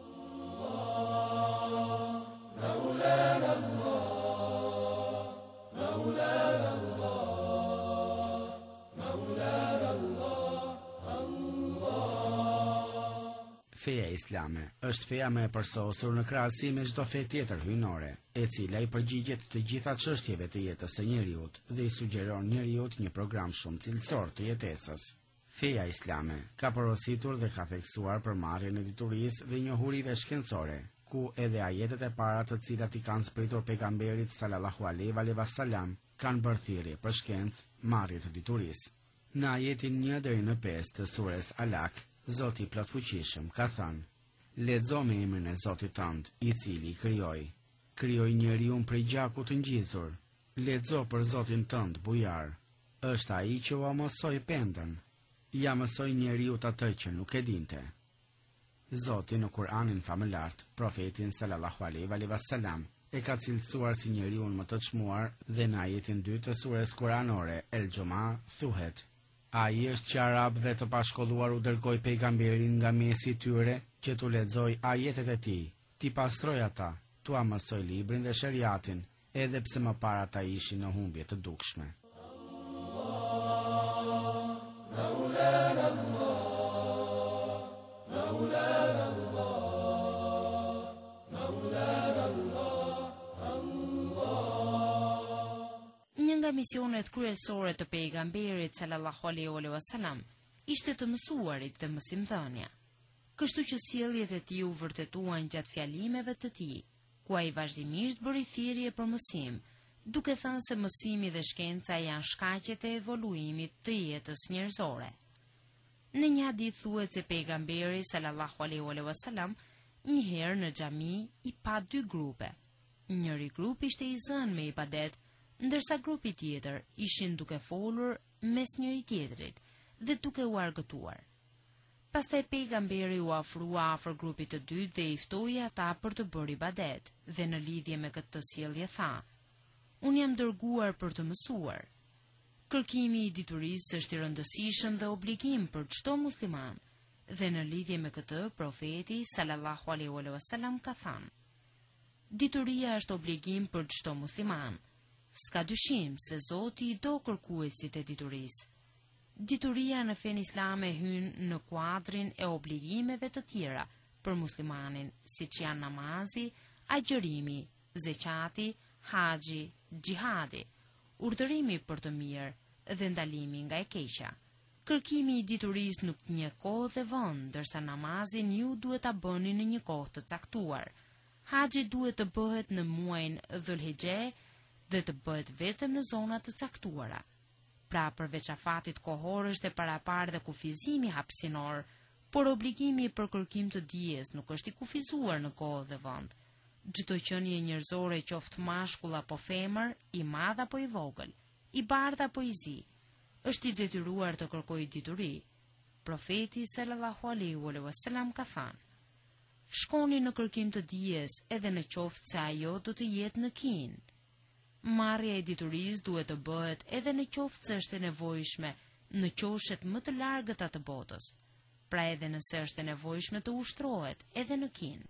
Feja islame është feja më e përsosur në krahasim me çdo fe tjetër hyjnore, e cila i përgjigjet të gjitha çështjeve të jetës së njeriut dhe i sugjeron njeriut një program shumë cilësor të jetesës. Feja islame ka porositur dhe ka theksuar për marrjen e diturisë dhe njohurive shkencore, ku edhe ajetet e para të cilat i kanë spritur pejgamberit sallallahu alaihi wasallam kanë bërë thirrje për shkencë, marrje të diturisë. Në ajetin 1 deri në 5 të sures Alak, Zoti plotfuqishëm ka thënë: Lexo me emrin e Zotit tënd, i cili krijoi njeriun prej gjakut të ngjizur. Lexo për Zotin tënd, bujar. Është ai që u mësoi pendën. Ja mësoi njeriu atë që nuk e dinte. Zoti në Kur'anin famëlart, profetin sallallahu alaihi wasallam e ka cilësuar si njeriun më të çmuar dhe në ajetin 2 të sures kuranore El Juma thuhet: Ai është që arabëve të pashkolluar u dërgoi pejgamberin nga mesi i tyre që t'u lexoj ajetet e tij, ti pastroj ata, t'u mësoj librin dhe shariatin, edhe pse më para ata ishin në humbje të dukshme. Misionet kryesore të pejgamberit sallallahu alaihi wasallam ishte të mësuarit dhe mësimdhënia. Kështu që sjelljet e tij u vërtetuan gjatë fjalimeve të tij, ku ai vazhdimisht bëri thirrje për mësim, duke thënë se mësimi dhe shkenca janë shkaqet e evoluimit të jetës njerëzore. Në një hadith thuhet se pejgamberi sallallahu alaihi wasallam një herë në xhami i pa dy grupe. Njëri grup ishte i zënë me ibadet, ndërsa grupi tjetër ishin duke folur mes njëri tjetrit dhe duke u argëtuar. Pastaj pejgamberi u afrua afër grupit të dytë dhe i ftoi ata për të bërë ibadet, dhe në lidhje me këtë sjellje tha: Unë jam dërguar për të mësuar. Kërkimi i diturisë është i rëndësishëm dhe obligim për çdo musliman, dhe në lidhje me këtë profeti sallallahu alaihi wasallam ka thënë: Dituria është obligim për çdo musliman. S'ka dyshim se Zoti i do kërkuesit e diturisë. Dituria në fen islame hyn në kuadrin e obligimeve të tjera për muslimanin, siç janë namazi, agjërimi, zeqati, haxhi, xhihadi, urdhërimi për të mirë dhe ndalimi nga e keqja. Kërkimi i diturisë nuk një kohë dhe vend, ndërsa namazin ju duhet ta bëni në një kohë të caktuar. Haxhi duhet të bëhet në muajin Dhulhijhe dhe të bëhet vetëm në zonat të caktuara. Pra përveç afatit kohor është e paraparë dhe kufizimi hapësinor, por obligimi për kërkim të dijes nuk është i kufizuar në kohë dhe vend. Çdo qenie njerëzore, qoftë mashkull apo femër, i madh apo i vogël, i bardh apo i zi, është i detyruar të kërkojë dituri. Profeti sallallahu alaihi wasallam ka thënë: Shkoni në kërkim të dijes edhe në qoftë se ajo do të jetë në kin. Marrja e diturisë duhet të bëhet edhe në qoftë se është e nevojshme në qoshet më të largëta të botës, pra edhe nëse është e nevojshme të ushtrohet edhe në kin.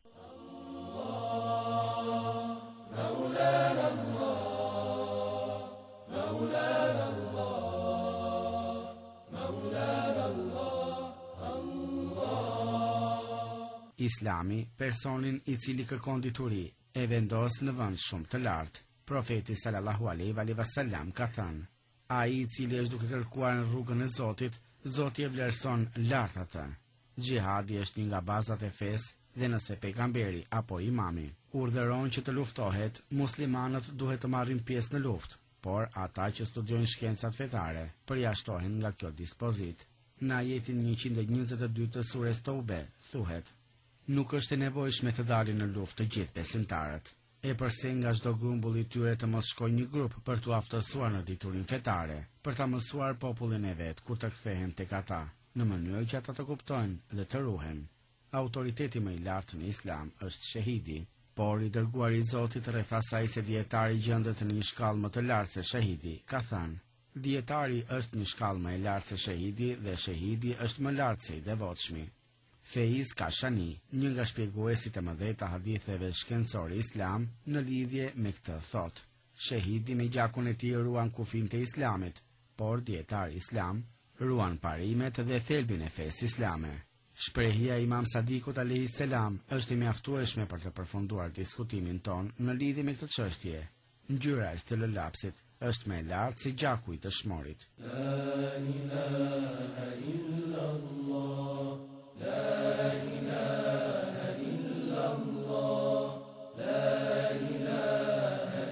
Islami, personin i cili kërkon dituri, e vendos në vend shumë të lartë. Profeti sallallahu alaihi wasallam ka thënë: Ai i cili është duke kërkuar në rrugën e Zotit, Zoti e vlerëson lart atë. Xhihadi është një nga bazat e fesë, dhe nëse pejgamberi apo imami urdhëron që të luftohet, muslimanët duhet të marrin pjesë në luftë, por ata që studiojnë shkencat fetare përjashtohen nga kjo dispozit. Në ajetin 122 të sures Tobe thuhet: nuk është e nevojshme të dalin në luftë të gjithë besimtarët, e përse nga çdo grumbull i tyre të mos shkojë një grup për t'u aftësuar në diturinë fetare, për ta mësuar popullin e vet kur të kthehen tek ata, në mënyrë që ata të kuptojnë dhe të ruhen. Autoriteti më i lartë në Islam është shahidi, por i dërguari i Zotit rreth asaj se dietari gjendet në një shkallë më të lartë se shahidi, ka thënë: dietari është një shkallë më e lartë se shahidi dhe shahidi është më lartë se i devotshmi. Feiz Kashani, një nga shpjeguesit e mëdhej të haditheve shkencore islam, në lidhje me këtë thot: shahidi me gjakun e tij ruan kufijtë e islamit, por dietari islam ruan parimet dhe thelbin e fesë islame. Shprehja e Imam Sadikut alayhis salam është e mjaftueshme për të përfunduar diskutimin ton në lidhje me këtë çështje. Ngjyra e stilolapsit është më e lartë se gjaku i dëshmorit. La ilaha illallah, la ilaha illallah, la ilaha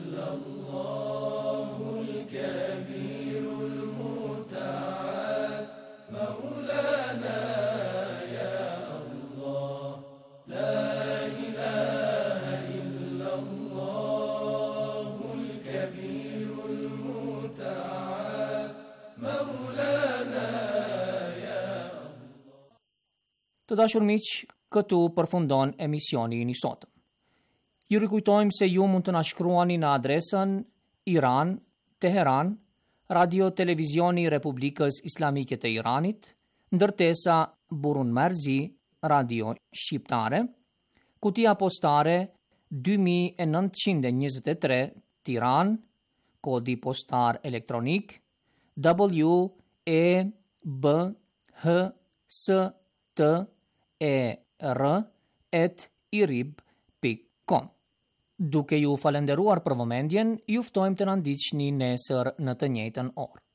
illallahul kabirul muta'al, maulana Të dashur miq, këtu përfundon emisioni i sotëm. Ju rikujtojmë se ju mund të na shkruani në adresën Iran, Teheran, Radio Televizioni i Republikës Islamike të Iranit, ndërtesa Burun Merzi, Radio Shqiptare, kutia postare 2923 Tiran, kodi postar elektronik WEBHSTER@irib.com. Duke ju falenderuar për vëmendjen, ju ftojmë të na ndiqni nesër në të njëjtën orë.